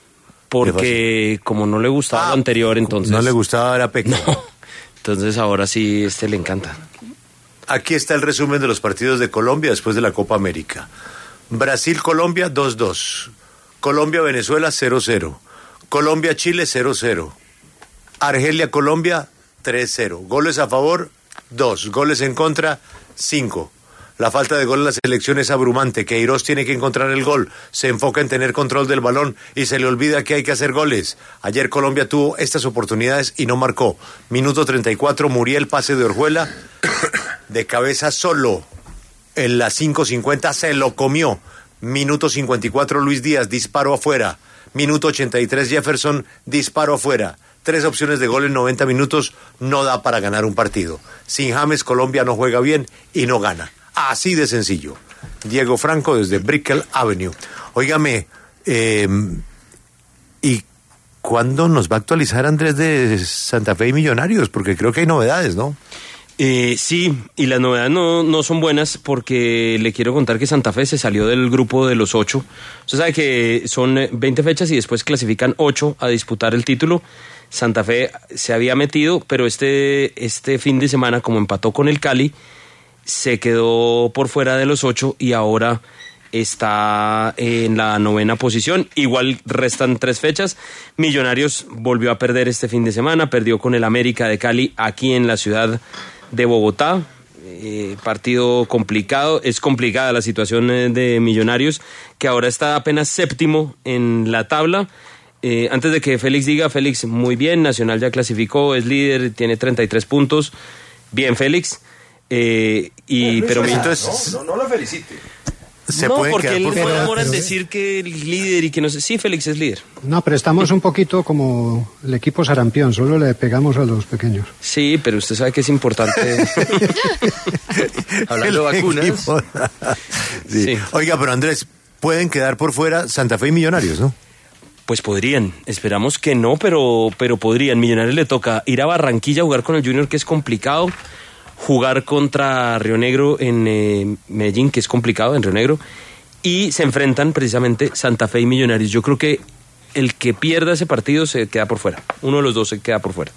Porque como no le gustaba Ah, lo anterior, entonces... No le gustaba, era pequeño. No, entonces ahora sí, este le encanta. Aquí está el resumen de los partidos de Colombia después de la Copa América. Brasil-Colombia dos dos. Colombia-Venezuela cero cero. Colombia-Chile cero cero. Argelia-Colombia tres cero. Goles a favor, dos. Goles en contra, cinco. La falta de gol en la selección es abrumante. Queiroz tiene que encontrar el gol. Se enfoca en tener control del balón y se le olvida que hay que hacer goles. Ayer Colombia tuvo estas oportunidades y no marcó. Minuto treinta y cuatro, Muriel, pase de Orjuela. De cabeza solo. En la cinco cincuenta se lo comió. Minuto cincuenta y cuatro, Luis Díaz, disparo afuera. Minuto ochenta y tres, Jefferson, disparo afuera. Tres opciones de gol en noventa minutos, no da para ganar un partido. Sin James, Colombia no juega bien y no gana. Así de sencillo. Diego Franco desde Brickell Avenue. Óigame, eh, ¿y cuándo nos va a actualizar Andrés de Santa Fe y Millonarios? Porque creo que hay novedades, ¿no? Eh, sí, y las novedades no, no son buenas porque le quiero contar que Santa Fe se salió del grupo de los ocho. Usted sabe que son veinte fechas y después clasifican ocho a disputar el título. Santa Fe se había metido, pero este, este fin de semana, como empató con el Cali, se quedó por fuera de los ocho y ahora está en la novena posición. Igual restan tres fechas. Millonarios volvió a perder este fin de semana, perdió con el América de Cali aquí en la ciudad de Bogotá. Eh, partido complicado, es complicada la situación de Millonarios, que ahora está apenas séptimo en la tabla. Eh, antes de que Félix diga, Félix, muy bien, Nacional ya clasificó, es líder, tiene treinta y tres puntos. Bien, Félix. Eh, y, no, pero no, entonces, no, no, no lo felicite. no, porque él fue demora en decir que el líder y que no sé. Sí, Félix es líder. No, pero estamos un poquito como el equipo sarampión, solo le pegamos a los pequeños. Sí, pero usted sabe que es importante. Hablando de vacunas. Sí. Sí. Oiga, pero Andrés, pueden quedar por fuera Santa Fe y Millonarios, ¿no? Pues podrían, esperamos que no, pero, pero podrían. Millonarios le toca ir a Barranquilla a jugar con el Junior, que es complicado. Jugar contra Río Negro en eh, Medellín, que es complicado, en Río Negro, y se enfrentan precisamente Santa Fe y Millonarios. Yo creo que el que pierda ese partido se queda por fuera. Uno de los dos se queda por fuera.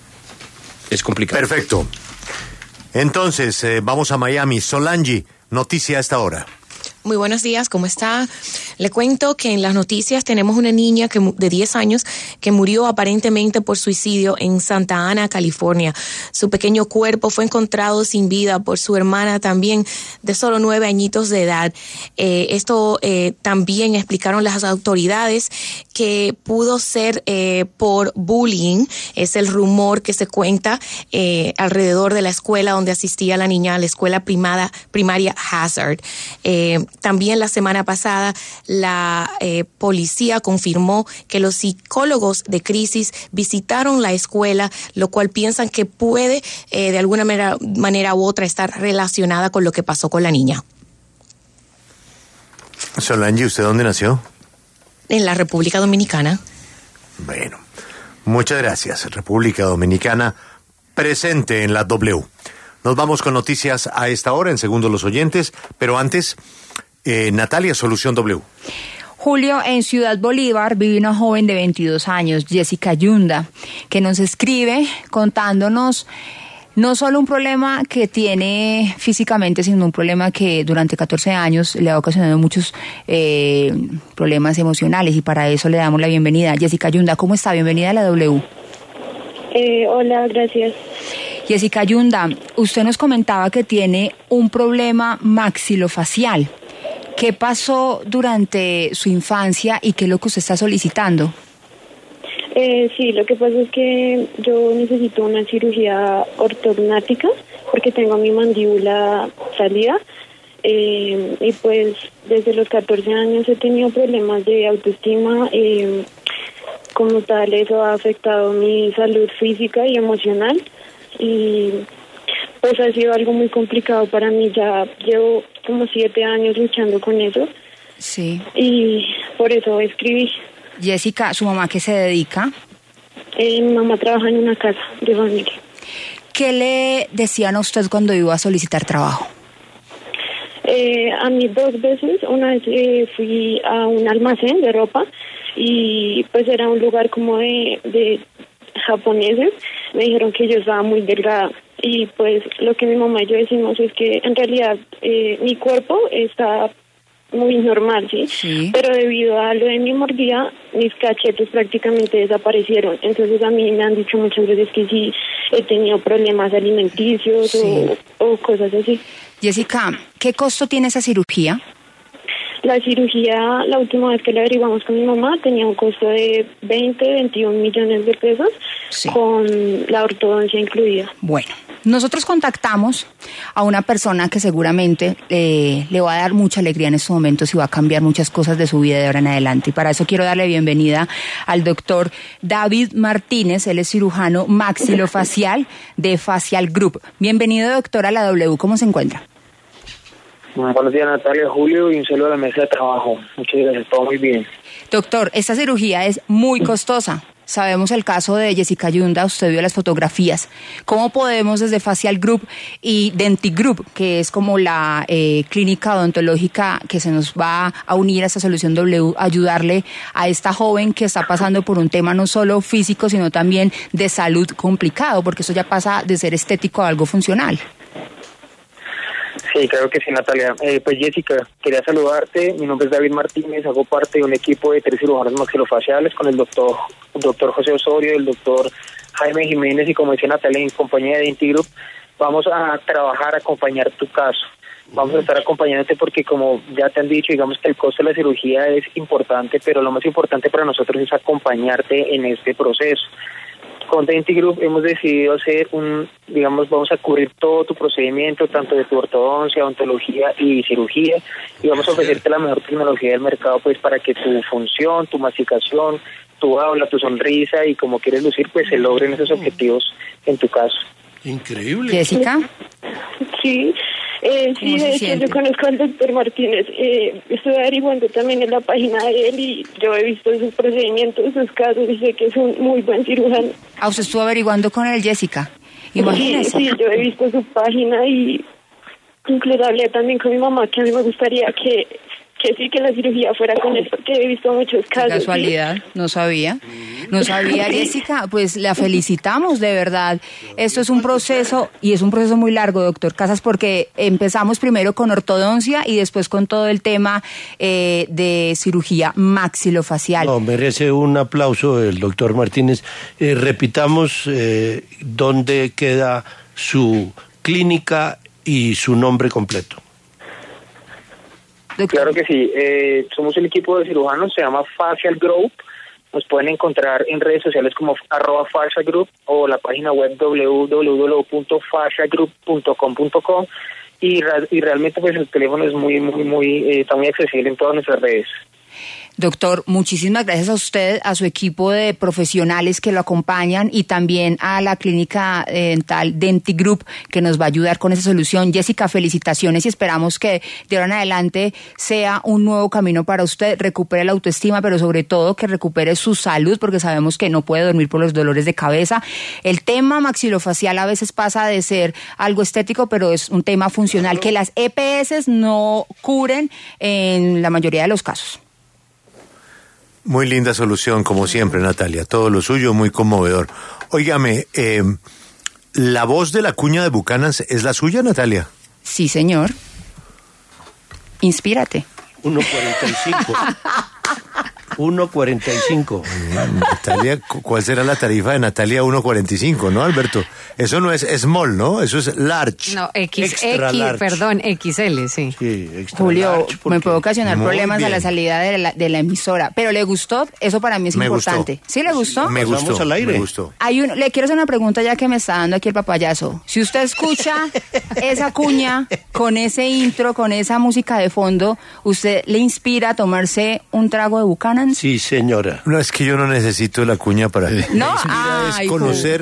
Es complicado. Perfecto. Entonces, eh, vamos a Miami. Solange, noticia a esta hora. Muy buenos días, ¿cómo está? Le cuento que en las noticias tenemos una niña que, de diez años que murió aparentemente por suicidio en Santa Ana, California. Su pequeño cuerpo fue encontrado sin vida por su hermana también de solo nueve añitos de edad. Eh, esto eh, también explicaron las autoridades que pudo ser eh, por bullying. Es el rumor que se cuenta eh, alrededor de la escuela donde asistía la niña, la escuela primada, primaria Hazard. Eh, También la semana pasada la eh, policía confirmó que los psicólogos de crisis visitaron la escuela, lo cual piensan que puede eh, de alguna manera, manera u otra estar relacionada con lo que pasó con la niña. Solange, ¿usted dónde nació? En la República Dominicana. Bueno, muchas gracias. República Dominicana presente en la W. Nos vamos con noticias a esta hora, en segundos los oyentes, pero antes... Eh, Natalia, Solución W. Julio, en Ciudad Bolívar vive una joven de veintidós años, Jessica Yunda, que nos escribe contándonos no solo un problema que tiene físicamente, sino un problema que durante catorce años le ha ocasionado muchos eh, problemas emocionales, y para eso le damos la bienvenida. Jessica Yunda, ¿cómo está? Bienvenida a la W. Eh, hola, gracias. Jessica Yunda, usted nos comentaba que tiene un problema maxilofacial. ¿Qué pasó durante su infancia y qué es lo que usted está solicitando? Eh, sí, lo que pasa es que yo necesito una cirugía ortognática porque tengo mi mandíbula salida eh, y pues desde los catorce años he tenido problemas de autoestima. Eh, como tal, eso ha afectado mi salud física y emocional y pues ha sido algo muy complicado para mí. Ya llevo como siete años luchando con eso. Sí. Y por eso escribí. Jessica, ¿su mamá qué se dedica? Eh, mi mamá trabaja en una casa de familia. ¿Qué le decían a usted cuando iba a solicitar trabajo? Eh, a mí dos veces. Una vez eh, fui a un almacén de ropa y pues era un lugar como de, de japoneses. Me dijeron que yo estaba muy delgada y pues lo que mi mamá y yo decimos es que en realidad eh, mi cuerpo está muy normal, ¿sí? ¿sí? Pero debido a lo de mi mordida, mis cachetes prácticamente desaparecieron. Entonces a mí me han dicho muchas veces que sí he tenido problemas alimenticios sí. o, o cosas así. Jessica, ¿qué costo tiene esa cirugía? La cirugía, la última vez que la averiguamos con mi mamá, tenía un costo de veinte, veintiún millones de pesos sí. con la ortodoncia incluida. Bueno, nosotros contactamos a una persona que seguramente eh, le va a dar mucha alegría en estos momentos y va a cambiar muchas cosas de su vida de ahora en adelante. Y para eso quiero darle bienvenida al doctor David Martínez. Él es cirujano maxilofacial de Facial Group. Bienvenido, doctor, a la W. ¿Cómo se encuentra? Buenos días, Natalia, Julio, y un saludo a la mesa de trabajo. Muchas gracias, todo muy bien. Doctor, esta cirugía es muy costosa. Sabemos el caso de Jessica Yunda, usted vio las fotografías. ¿Cómo podemos desde Facial Group y Denti Group, que es como la eh, clínica odontológica que se nos va a unir a esta solución W, ayudarle a esta joven que está pasando por un tema no solo físico, sino también de salud complicado, porque eso ya pasa de ser estético a algo funcional? Sí, claro que sí, Natalia. Eh, pues Jessica, quería saludarte. Mi nombre es David Martínez, hago parte de un equipo de tres cirujanos maxilofaciales con el doctor, doctor José Osorio, el doctor Jaime Jiménez y, como decía Natalia, en compañía de Denti Group, vamos a trabajar, a acompañar tu caso. Vamos a estar acompañándote porque, como ya te han dicho, digamos que el costo de la cirugía es importante, pero lo más importante para nosotros es acompañarte en este proceso. Con Denti Group hemos decidido hacer un, digamos, vamos a cubrir todo tu procedimiento, tanto de tu ortodoncia, odontología y cirugía, y vamos a ofrecerte la mejor tecnología del mercado, pues, para que tu función, tu masticación, tu habla, tu sonrisa y como quieres lucir, pues, se logren esos objetivos en tu caso. Increíble. Jessica. Sí. Eh, sí, de hecho yo conozco al doctor Martínez, eh, estuve averiguando también en la página de él y yo he visto sus procedimientos, sus casos y sé que es un muy buen cirujano. Ah, usted estuvo averiguando con él, Jessica. Imagínese. Sí, sí, yo he visto su página y incluso hablé también con mi mamá que a mí me gustaría que, que sí, que la cirugía fuera con él, porque he visto muchos casos. Qué casualidad, ¿sí? No sabía. No sabía, Jessica, pues la felicitamos, de verdad. Esto es un proceso, y es un proceso muy largo, doctor Casas, porque empezamos primero con ortodoncia y después con todo el tema eh, de cirugía maxilofacial. No, merece un aplauso el doctor Martínez. Eh, repitamos eh, dónde queda su clínica y su nombre completo. Claro que sí, eh, somos el equipo de cirujanos, se llama Facial Group, nos pueden encontrar en redes sociales como arroba Facial Group o la página web doble u doble u doble u punto facial group punto com punto co y, y realmente pues el teléfono es muy, muy, muy, eh, está muy accesible en todas nuestras redes. Doctor, muchísimas gracias a usted, a su equipo de profesionales que lo acompañan y también a la clínica dental Denti Group que nos va a ayudar con esa solución. Jessica, felicitaciones y esperamos que de ahora en adelante sea un nuevo camino para usted, recupere la autoestima, pero sobre todo que recupere su salud porque sabemos que no puede dormir por los dolores de cabeza. El tema maxilofacial a veces pasa de ser algo estético, pero es un tema funcional que las E P S no cubren en la mayoría de los casos. Muy linda solución, como siempre, Natalia. Todo lo suyo, muy conmovedor. Óigame, eh, ¿la voz de la cuña de Buchanan es la suya, Natalia? Sí, señor. Inspírate. uno cuarenta y cinco. uno cuarenta y cinco. Natalia, ¿cuál será la tarifa de Natalia uno cuarenta y cinco, no, Alberto? Eso no es small, ¿no? Eso es large. No, X, X, large. Perdón, X L, sí. Sí, extra Julio, large porque... me puede ocasionar Muy problemas bien. a la salida de la, de la emisora. ¿Pero le gustó? Eso para mí es Me importante. gustó. ¿Sí le gustó? Me gustó, Pasamos al aire. me gustó. Hay un, le quiero hacer una pregunta ya que me está dando aquí el papayazo. Si usted escucha esa cuña con ese intro, con esa música de fondo, ¿usted le inspira a tomarse un trago de Buchanan? Sí, señora. No, es que yo no necesito la cuña para... No, La inspira ay, es conocer,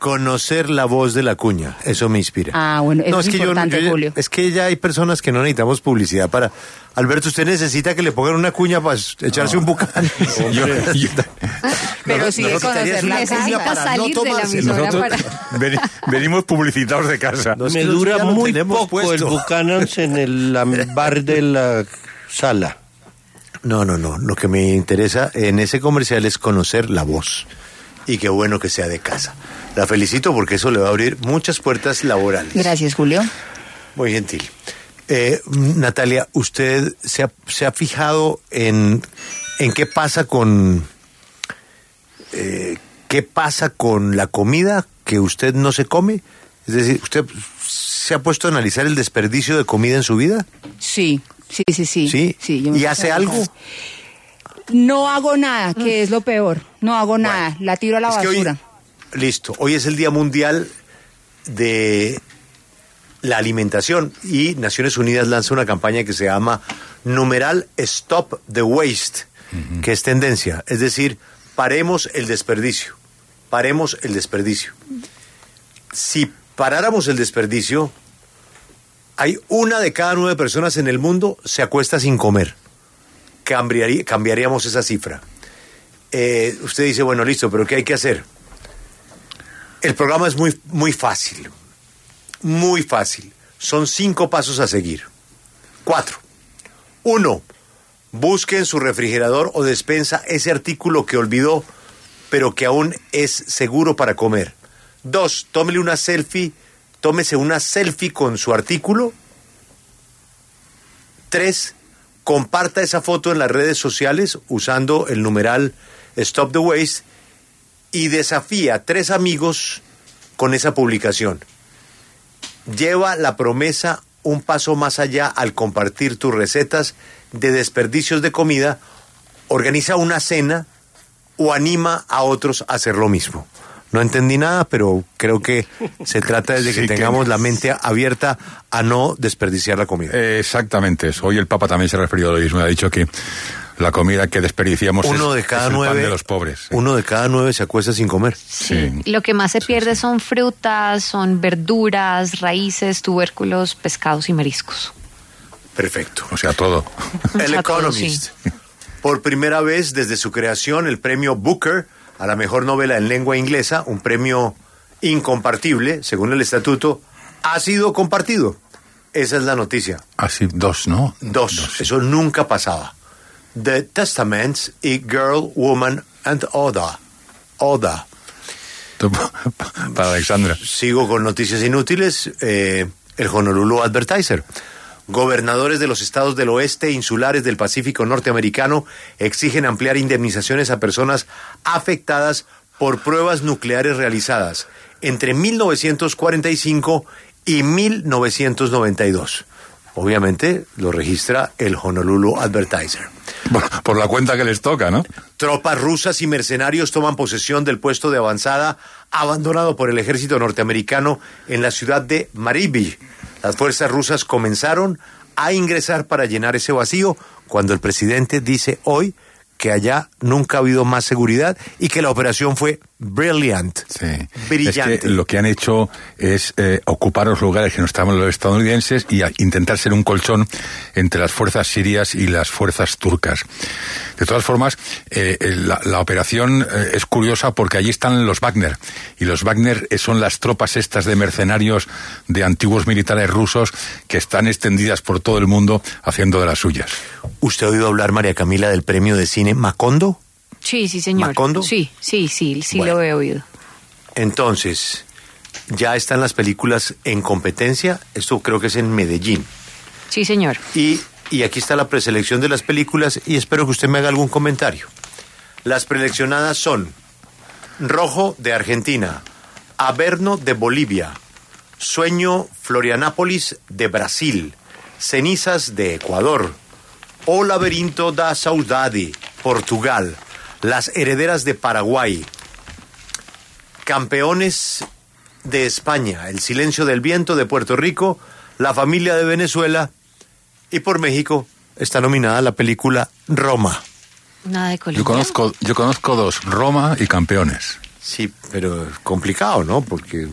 Conocer la voz de la cuña, eso me inspira. Ah, bueno, eso no, es, es que importante, yo, yo, Julio. Es que ya hay personas que no necesitamos publicidad para... Alberto, usted necesita que le pongan una cuña para echarse no. un bucán. yo, yo, Pero no, sí de conocer la necesita salir no de la emisora para... Ven, venimos publicitados de casa. No, me dura muy poco puesto. el Buchanan's en el bar de la sala. No, no, no. Lo que me interesa en ese comercial es conocer la voz. Y qué bueno que sea de casa. La felicito porque eso le va a abrir muchas puertas laborales. Gracias, Julio. Muy gentil. Eh, Natalia, ¿usted se ha, se ha fijado en, en qué pasa con eh, qué pasa con la comida que usted no se come? Es decir, ¿usted se ha puesto a analizar el desperdicio de comida en su vida? Sí, sí, sí, sí. ¿Sí? sí ¿Y hace algo? No hago nada, que es lo peor. No hago bueno, nada, la tiro a la basura. Hoy, listo, hoy es el Día Mundial de la Alimentación y Naciones Unidas lanza una campaña que se llama numeral Stop the Waste, uh-huh. que es tendencia, es decir, paremos el desperdicio, paremos el desperdicio. Si paráramos el desperdicio, hay una de cada nueve personas en el mundo se acuesta sin comer. Cambiaría, cambiaríamos esa cifra. Eh, usted dice, bueno, listo, pero ¿qué hay que hacer? El programa es muy, muy fácil, muy fácil. Son cinco pasos a seguir. Cuatro. Uno, busque en su refrigerador o despensa ese artículo que olvidó, pero que aún es seguro para comer. Dos, tómele una selfie, tómese una selfie con su artículo. Tres, comparta esa foto en las redes sociales usando el numeral Stop the Waste y desafía a tres amigos con esa publicación. Lleva la promesa un paso más allá al compartir tus recetas de desperdicios de comida, organiza una cena o anima a otros a hacer lo mismo. No entendí nada, pero creo que se trata de que sí, tengamos que... la mente abierta a no desperdiciar la comida. Eh, exactamente eso. Hoy el Papa también se ha referido a lo mismo. Ha dicho que la comida que desperdiciamos uno es, de cada es el nueve, pan de los pobres. Sí. Uno de cada nueve se acuesta sin comer. Sí. sí. Lo que más se pierde sí, sí. son frutas, son verduras, raíces, tubérculos, pescados y mariscos. Perfecto. O sea, todo. El Economist. Sí. Por primera vez desde su creación, el premio Booker a la mejor novela en lengua inglesa, un premio incompartible, según el estatuto, ha sido compartido. Esa es la noticia. Así, dos, ¿no? Dos. dos sí. Eso nunca pasaba. The Testaments y Girl, Woman and Oda. Oda. Para Alexandra. Sigo con noticias inútiles. Eh, el Honolulu Advertiser. Gobernadores de los estados del oeste insulares del Pacífico norteamericano exigen ampliar indemnizaciones a personas afectadas por pruebas nucleares realizadas entre mil novecientos cuarenta y cinco y mil novecientos noventa y dos. Obviamente lo registra el Honolulu Advertiser. Por, por la cuenta que les toca, ¿no? Tropas rusas y mercenarios toman posesión del puesto de avanzada abandonado por el ejército norteamericano en la ciudad de Mariupol. Las fuerzas rusas comenzaron a ingresar para llenar ese vacío cuando el presidente dice hoy que allá nunca ha habido más seguridad y que la operación fue brilliant, sí. brillante. Es que lo que han hecho es eh, ocupar los lugares que no estaban los estadounidenses y intentar ser un colchón entre las fuerzas sirias y las fuerzas turcas. De todas formas, eh, la, la operación eh, es curiosa porque allí están los Wagner, y los Wagner son las tropas estas de mercenarios de antiguos militares rusos que están extendidas por todo el mundo haciendo de las suyas. ¿Usted ha oído hablar, María Camila, del premio de cine Macondo? Sí, sí, señor. ¿Macondo? Sí, sí, sí, sí bueno, lo he oído. Entonces, ya están las películas en competencia. Esto creo que es en Medellín. Sí, señor. Y, y aquí está la preselección de las películas y espero que usted me haga algún comentario. Las preseleccionadas son Rojo de Argentina, Averno de Bolivia, Sueño Florianápolis de Brasil, Cenizas de Ecuador, O Laberinto da Saudade, Portugal, Las Herederas de Paraguay, Campeones de España, El Silencio del Viento de Puerto Rico, La Familia de Venezuela y por México está nominada la película Roma. Nada de Colombia. Yo conozco, yo conozco dos, Roma y Campeones. Sí, pero es complicado, ¿no? Porque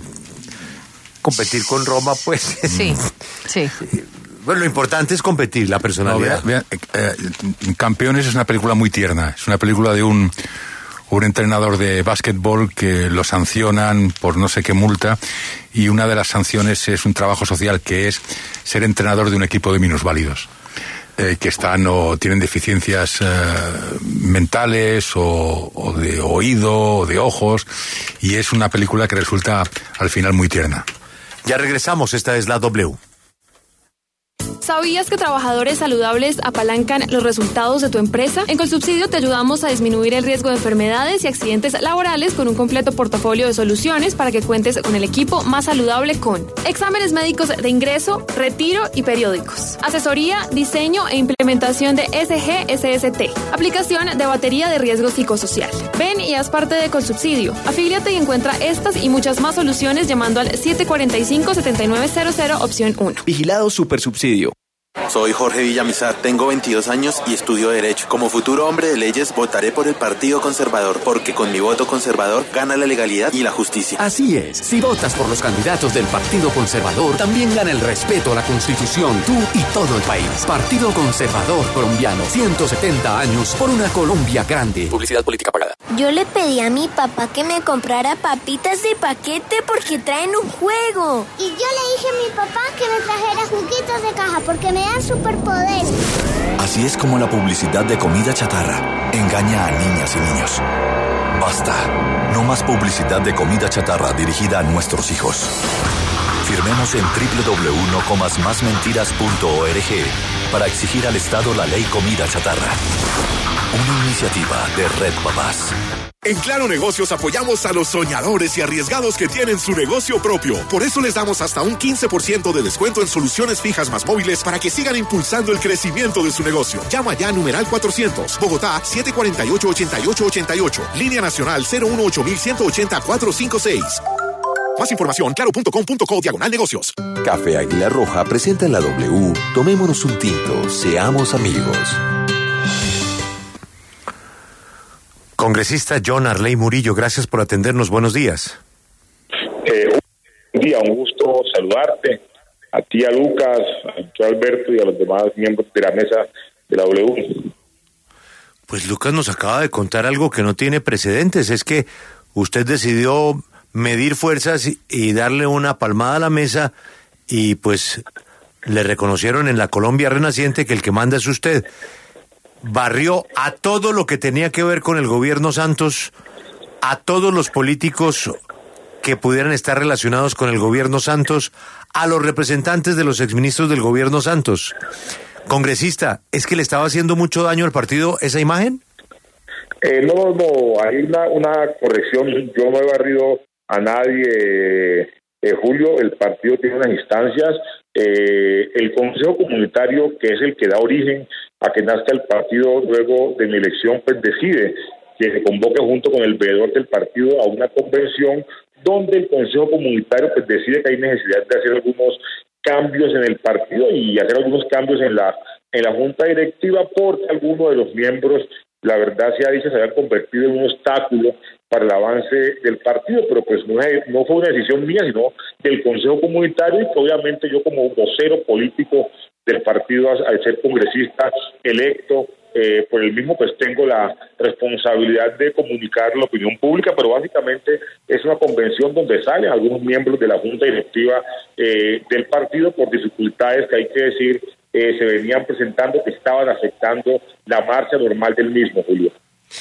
competir con Roma, pues... Sí, sí. Bueno, lo importante es competir, la personalidad. No, vea, vea, eh, Campeones es una película muy tierna. Es una película de un, un entrenador de básquetbol que lo sancionan por no sé qué multa, y una de las sanciones es un trabajo social que es ser entrenador de un equipo de minusválidos. Eh, que están o tienen deficiencias eh, mentales o, o de oído o de ojos, y es una película que resulta al final muy tierna. Ya regresamos, esta es la W. ¿Sabías que trabajadores saludables apalancan los resultados de tu empresa? En Colsubsidio te ayudamos a disminuir el riesgo de enfermedades y accidentes laborales con un completo portafolio de soluciones para que cuentes con el equipo más saludable con exámenes médicos de ingreso, retiro y periódicos, asesoría, diseño e implementación de S G S S T, aplicación de batería de riesgo psicosocial. Ven y haz parte de Colsubsidio. Afíliate y encuentra estas y muchas más soluciones llamando al siete cuatro cinco, siete nueve cero cero opción uno. Vigilado Supersubsidio. Soy Jorge Villamizar, tengo veintidós años y estudio Derecho. Como futuro hombre de leyes, votaré por el Partido Conservador, porque con mi voto conservador gana la legalidad y la justicia. Así es, si votas por los candidatos del Partido Conservador, también gana el respeto a la Constitución, tú y todo el país. Partido Conservador Colombiano, ciento setenta años por una Colombia grande. Publicidad política pagada. Yo le pedí a mi papá que me comprara papitas de paquete porque traen un juego. Y yo le dije a mi papá que me trajera juguitos de caja porque me dan superpoderes. Así es como la publicidad de comida chatarra engaña a niñas y niños. Basta. No más publicidad de comida chatarra dirigida a nuestros hijos. Firmemos en doble u doble u doble u punto no comas más mentiras punto org para exigir al Estado la ley comida chatarra. Una iniciativa de Red Papás. En Claro Negocios apoyamos a los soñadores y arriesgados que tienen su negocio propio. Por eso les damos hasta un quince por ciento de descuento en soluciones fijas más móviles para que sigan impulsando el crecimiento de su negocio. Llama ya a numeral cuatrocientos, Bogotá siete cuatro ocho, ocho ocho ocho ocho, línea nacional cero uno ocho uno uno ocho cero cuatro cinco seis. Más información, claro punto com punto co diagonal negocios. Café Águila Roja presenta en la W. Tomémonos un tinto, seamos amigos. Congresista John Arley Murillo, gracias por atendernos. Buenos días. Eh, un día, un gusto saludarte. A ti, a Lucas, a Alberto y a los demás miembros de la mesa de la W. Pues Lucas nos acaba de contar algo que no tiene precedentes. Es que usted decidió medir fuerzas y, y darle una palmada a la mesa, y pues le reconocieron en la Colombia renaciente que el que manda es usted. Barrió a todo lo que tenía que ver con el gobierno Santos, a todos los políticos que pudieran estar relacionados con el gobierno Santos, a los representantes de los exministros del gobierno Santos. Congresista, ¿es que le estaba haciendo mucho daño al partido esa imagen? Eh, no, no, hay una, una corrección. Yo no he barrido a nadie, eh, Julio. El partido tiene unas instancias. Eh, el Consejo Comunitario, que es el que da origen a que nazca el partido luego de mi elección, pues decide que se convoque junto con el veedor del partido a una convención donde el Consejo Comunitario pues decide que hay necesidad de hacer algunos cambios en el partido y hacer algunos cambios en la en la junta directiva, porque algunos de los miembros, la verdad se ha dicho, se habían convertido en un obstáculo para el avance del partido, pero pues no, es, no fue una decisión mía, sino del Consejo Comunitario, y que obviamente yo como vocero político del partido, al ser congresista electo eh, por el mismo, pues tengo la responsabilidad de comunicar la opinión pública, pero básicamente es una convención donde salen algunos miembros de la junta directiva eh, del partido por dificultades que hay que decir eh, se venían presentando, que estaban afectando la marcha normal del mismo, Julio.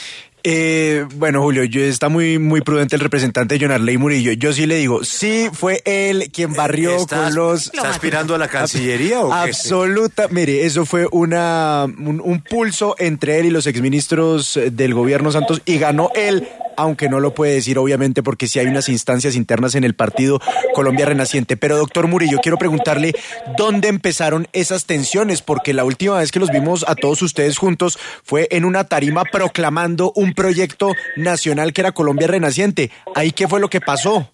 Eh, bueno, Julio, yo está muy muy prudente el representante John Arley Murillo. Yo sí le digo, sí fue él quien barrió ¿Estás, con los... ¿Está aspirando a la Cancillería o qué? Absoluta, mire, eso fue una un, un pulso entre él y los exministros del gobierno Santos, y ganó él, aunque no lo puede decir obviamente porque sí hay unas instancias internas en el partido Colombia Renaciente. Pero doctor Murillo, quiero preguntarle dónde empezaron esas tensiones, porque la última vez que los vimos a todos ustedes juntos fue en una tarima proclamando un proyecto nacional que era Colombia Renaciente. ¿Ahí qué fue lo que pasó?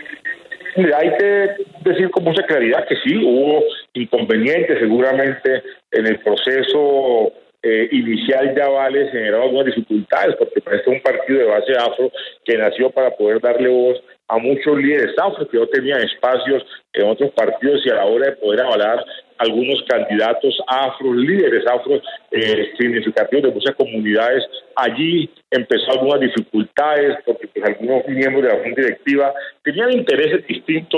Hay que decir con mucha claridad que sí, hubo inconvenientes seguramente en el proceso eh, inicial ya vale generado algunas dificultades, porque este es un partido de base afro que nació para poder darle voz a muchos líderes afro que no tenían espacios en otros partidos, y a la hora de poder avalar algunos candidatos afro, líderes afro eh, significativos de muchas comunidades, allí empezó algunas dificultades porque pues, algunos miembros de la Junta Directiva tenían intereses distintos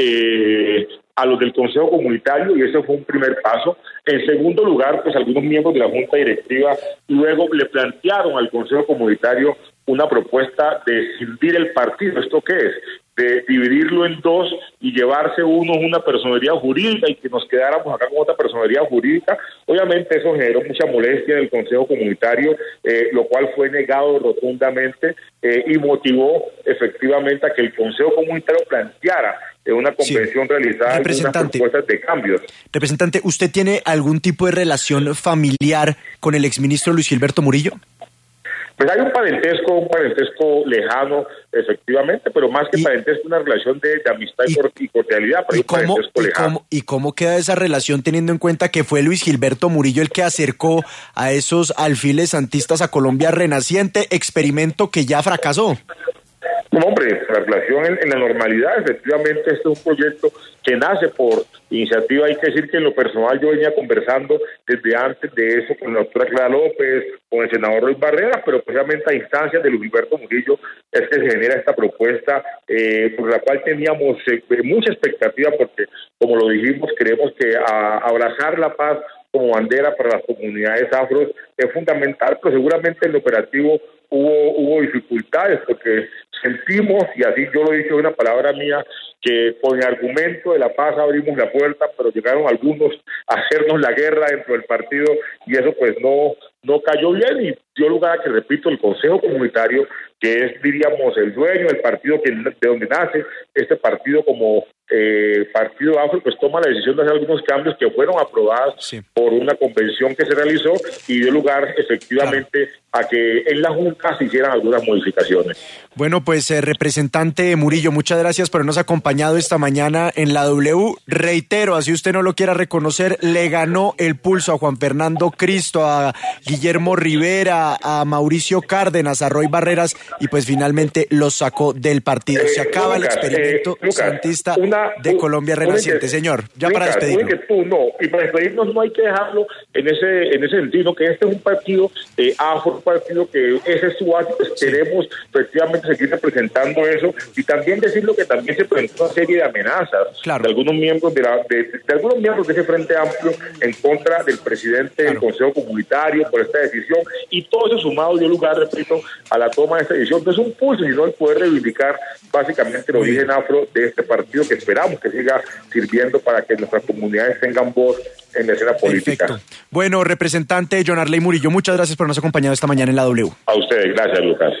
eh, a los del Consejo Comunitario, y ese fue un primer paso. En segundo lugar, pues algunos miembros de la Junta Directiva luego le plantearon al Consejo Comunitario una propuesta de escindir el partido. ¿Esto qué es? De dividirlo en dos y llevarse uno una personería jurídica y que nos quedáramos acá con otra personería jurídica. Obviamente eso generó mucha molestia en el Consejo Comunitario, eh, lo cual fue negado rotundamente eh, y motivó efectivamente a que el Consejo Comunitario planteara en una convención sí. realizada algunas propuestas de cambios. Representante, ¿usted tiene algún tipo de relación familiar con el exministro Luis Gilberto Murillo? Pues hay un parentesco, un parentesco lejano, efectivamente, pero más que y, parentesco, una relación de, de amistad y, y cordialidad, pero y un cómo, parentesco y lejano. Cómo, ¿Y cómo queda esa relación teniendo en cuenta que fue Luis Gilberto Murillo el que acercó a esos alfiles santistas a Colombia renaciente, experimento que ya fracasó? No, hombre, la relación en, en la normalidad, efectivamente, este es un proyecto que nace por iniciativa. Hay que decir que en lo personal yo venía conversando desde antes de eso con la doctora Clara López, con el senador Luis Barreras, pero precisamente a instancias de Luis Gilberto Murillo es que se genera esta propuesta eh, por la cual teníamos eh, mucha expectativa, porque, como lo dijimos, creemos que a, abrazar la paz como bandera para las comunidades afros es fundamental, pero seguramente en el operativo hubo hubo dificultades, porque sentimos, y así yo lo he dicho, es una palabra mía, que con el argumento de la paz abrimos la puerta, pero llegaron algunos a hacernos la guerra dentro del partido, y eso pues no no cayó bien, y dio lugar a que, repito, el Consejo Comunitario, que es, diríamos, el dueño del partido que de donde nace este partido como eh, partido afro, pues toma la decisión de hacer algunos cambios que fueron aprobados sí. por una convención que se realizó, y dio lugar efectivamente claro. a que en la Junta se hicieran algunas modificaciones. Bueno, pues eh, representante Murillo, muchas gracias por habernos acompañado esta mañana en la W. Reitero, así usted no lo quiera reconocer, le ganó el pulso a Juan Fernando Cristo, a Guillermo Rivera, a Mauricio Cárdenas, a Roy Barreras, y pues finalmente los sacó del partido. Se acaba eh, Lucas, el experimento eh, Lucas, santista una, de Colombia renaciente. Señor, ya Lucas, para despedirnos. Que tú, no, y para despedirnos no hay que dejarlo en ese en ese sentido, que este es un partido eh, afro, un partido que ese es su base, pues sí. queremos efectivamente seguir representando eso, y también decirlo que también se presentó una serie de amenazas claro. de algunos miembros de, la, de, de algunos miembros de ese Frente Amplio en contra del presidente claro. del Consejo Comunitario por esta decisión, y todo eso sumado dio lugar, repito, a la toma de esta decisión. No es un pulso, sino el poder reivindicar básicamente el origen afro de este partido, que esperamos que siga sirviendo para que nuestras comunidades tengan voz en la escena política. Perfecto. Bueno, representante John Arley Murillo, muchas gracias por habernos acompañado esta mañana en la W. A ustedes, gracias, Lucas.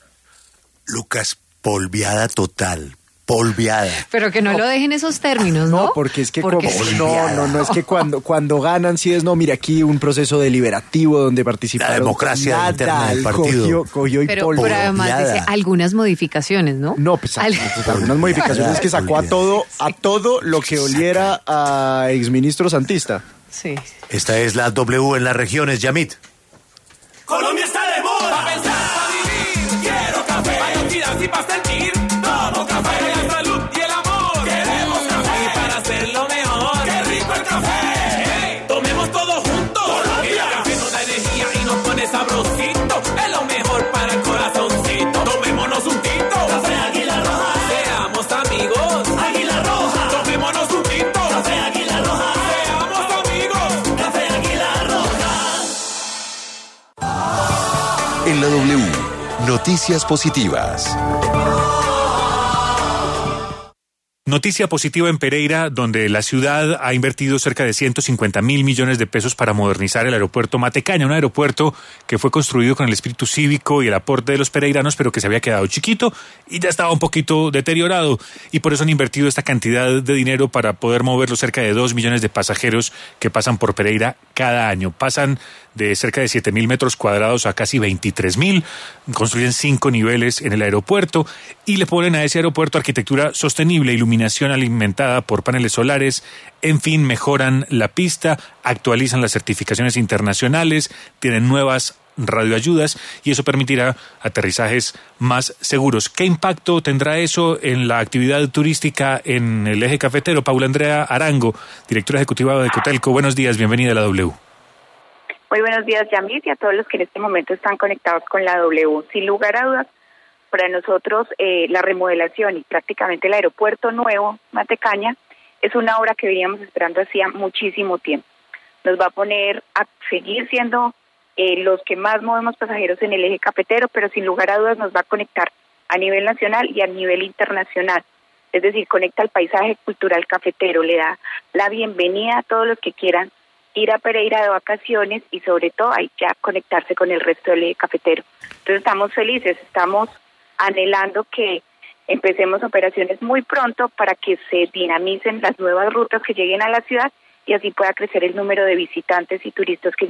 Lucas, polviada total. Polviada. Pero que no, no lo dejen esos términos, ¿no? No, porque es que porque como, no, no, no, es que cuando, cuando ganan, sí es, no, mire, aquí un proceso deliberativo donde participaron. La democracia nada, interna del partido. Cogió, cogió y pero, pero además dice algunas modificaciones, ¿no? No, pues Al... algunas modificaciones que sacó a todo, a todo lo que oliera a exministro santista. Sí. Esta es la W en las regiones, Yamit. Colombia está de moda. Pa' pensar, pa' vivir. Quiero café. Pa' tirar y pa' sentir. Tomo café. La salud y el amor. Queremos café. Y para hacerlo mejor. ¡Qué rico el café! Hey, tomemos todo juntos. Colombia. El café nos da energía y nos pone sabrosito. Es lo mejor para el corazoncito. Tomémonos un tinto. Café Águila Roja. Seamos amigos. Águila Roja. Tomémonos un tinto. Café Águila Roja. Seamos amigos. Café Águila Roja. En la W, noticias positivas. Noticia positiva en Pereira, donde la ciudad ha invertido cerca de ciento cincuenta mil millones de pesos para modernizar el aeropuerto Matecaña, un aeropuerto que fue construido con el espíritu cívico y el aporte de los pereiranos, pero que se había quedado chiquito y ya estaba un poquito deteriorado, y por eso han invertido esta cantidad de dinero para poder mover los cerca de dos millones de pasajeros que pasan por Pereira cada año. Pasan de cerca de siete mil metros cuadrados a casi veintitrés mil, construyen cinco niveles en el aeropuerto y le ponen a ese aeropuerto arquitectura sostenible, iluminación alimentada por paneles solares, en fin, mejoran la pista, actualizan las certificaciones internacionales, tienen nuevas radioayudas y eso permitirá aterrizajes más seguros. ¿Qué impacto tendrá eso en la actividad turística en el eje cafetero? Paula Andrea Arango, directora ejecutiva de Cotelco. Buenos días, bienvenida a la W. Muy buenos días, Yamil, y a todos los que en este momento están conectados con la W. Sin lugar a dudas, para nosotros eh, la remodelación y prácticamente el aeropuerto nuevo, Matecaña, es una obra que veníamos esperando hacía muchísimo tiempo. Nos va a poner a seguir siendo eh, los que más movemos pasajeros en el eje cafetero, pero sin lugar a dudas nos va a conectar a nivel nacional y a nivel internacional. Es decir, conecta el paisaje cultural cafetero, le da la bienvenida a todos los que quieran ir a Pereira de vacaciones y sobre todo ahí ya conectarse con el resto del eje cafetero. Entonces estamos felices, estamos anhelando que empecemos operaciones muy pronto para que se dinamicen las nuevas rutas que lleguen a la ciudad y así pueda crecer el número de visitantes y turistas que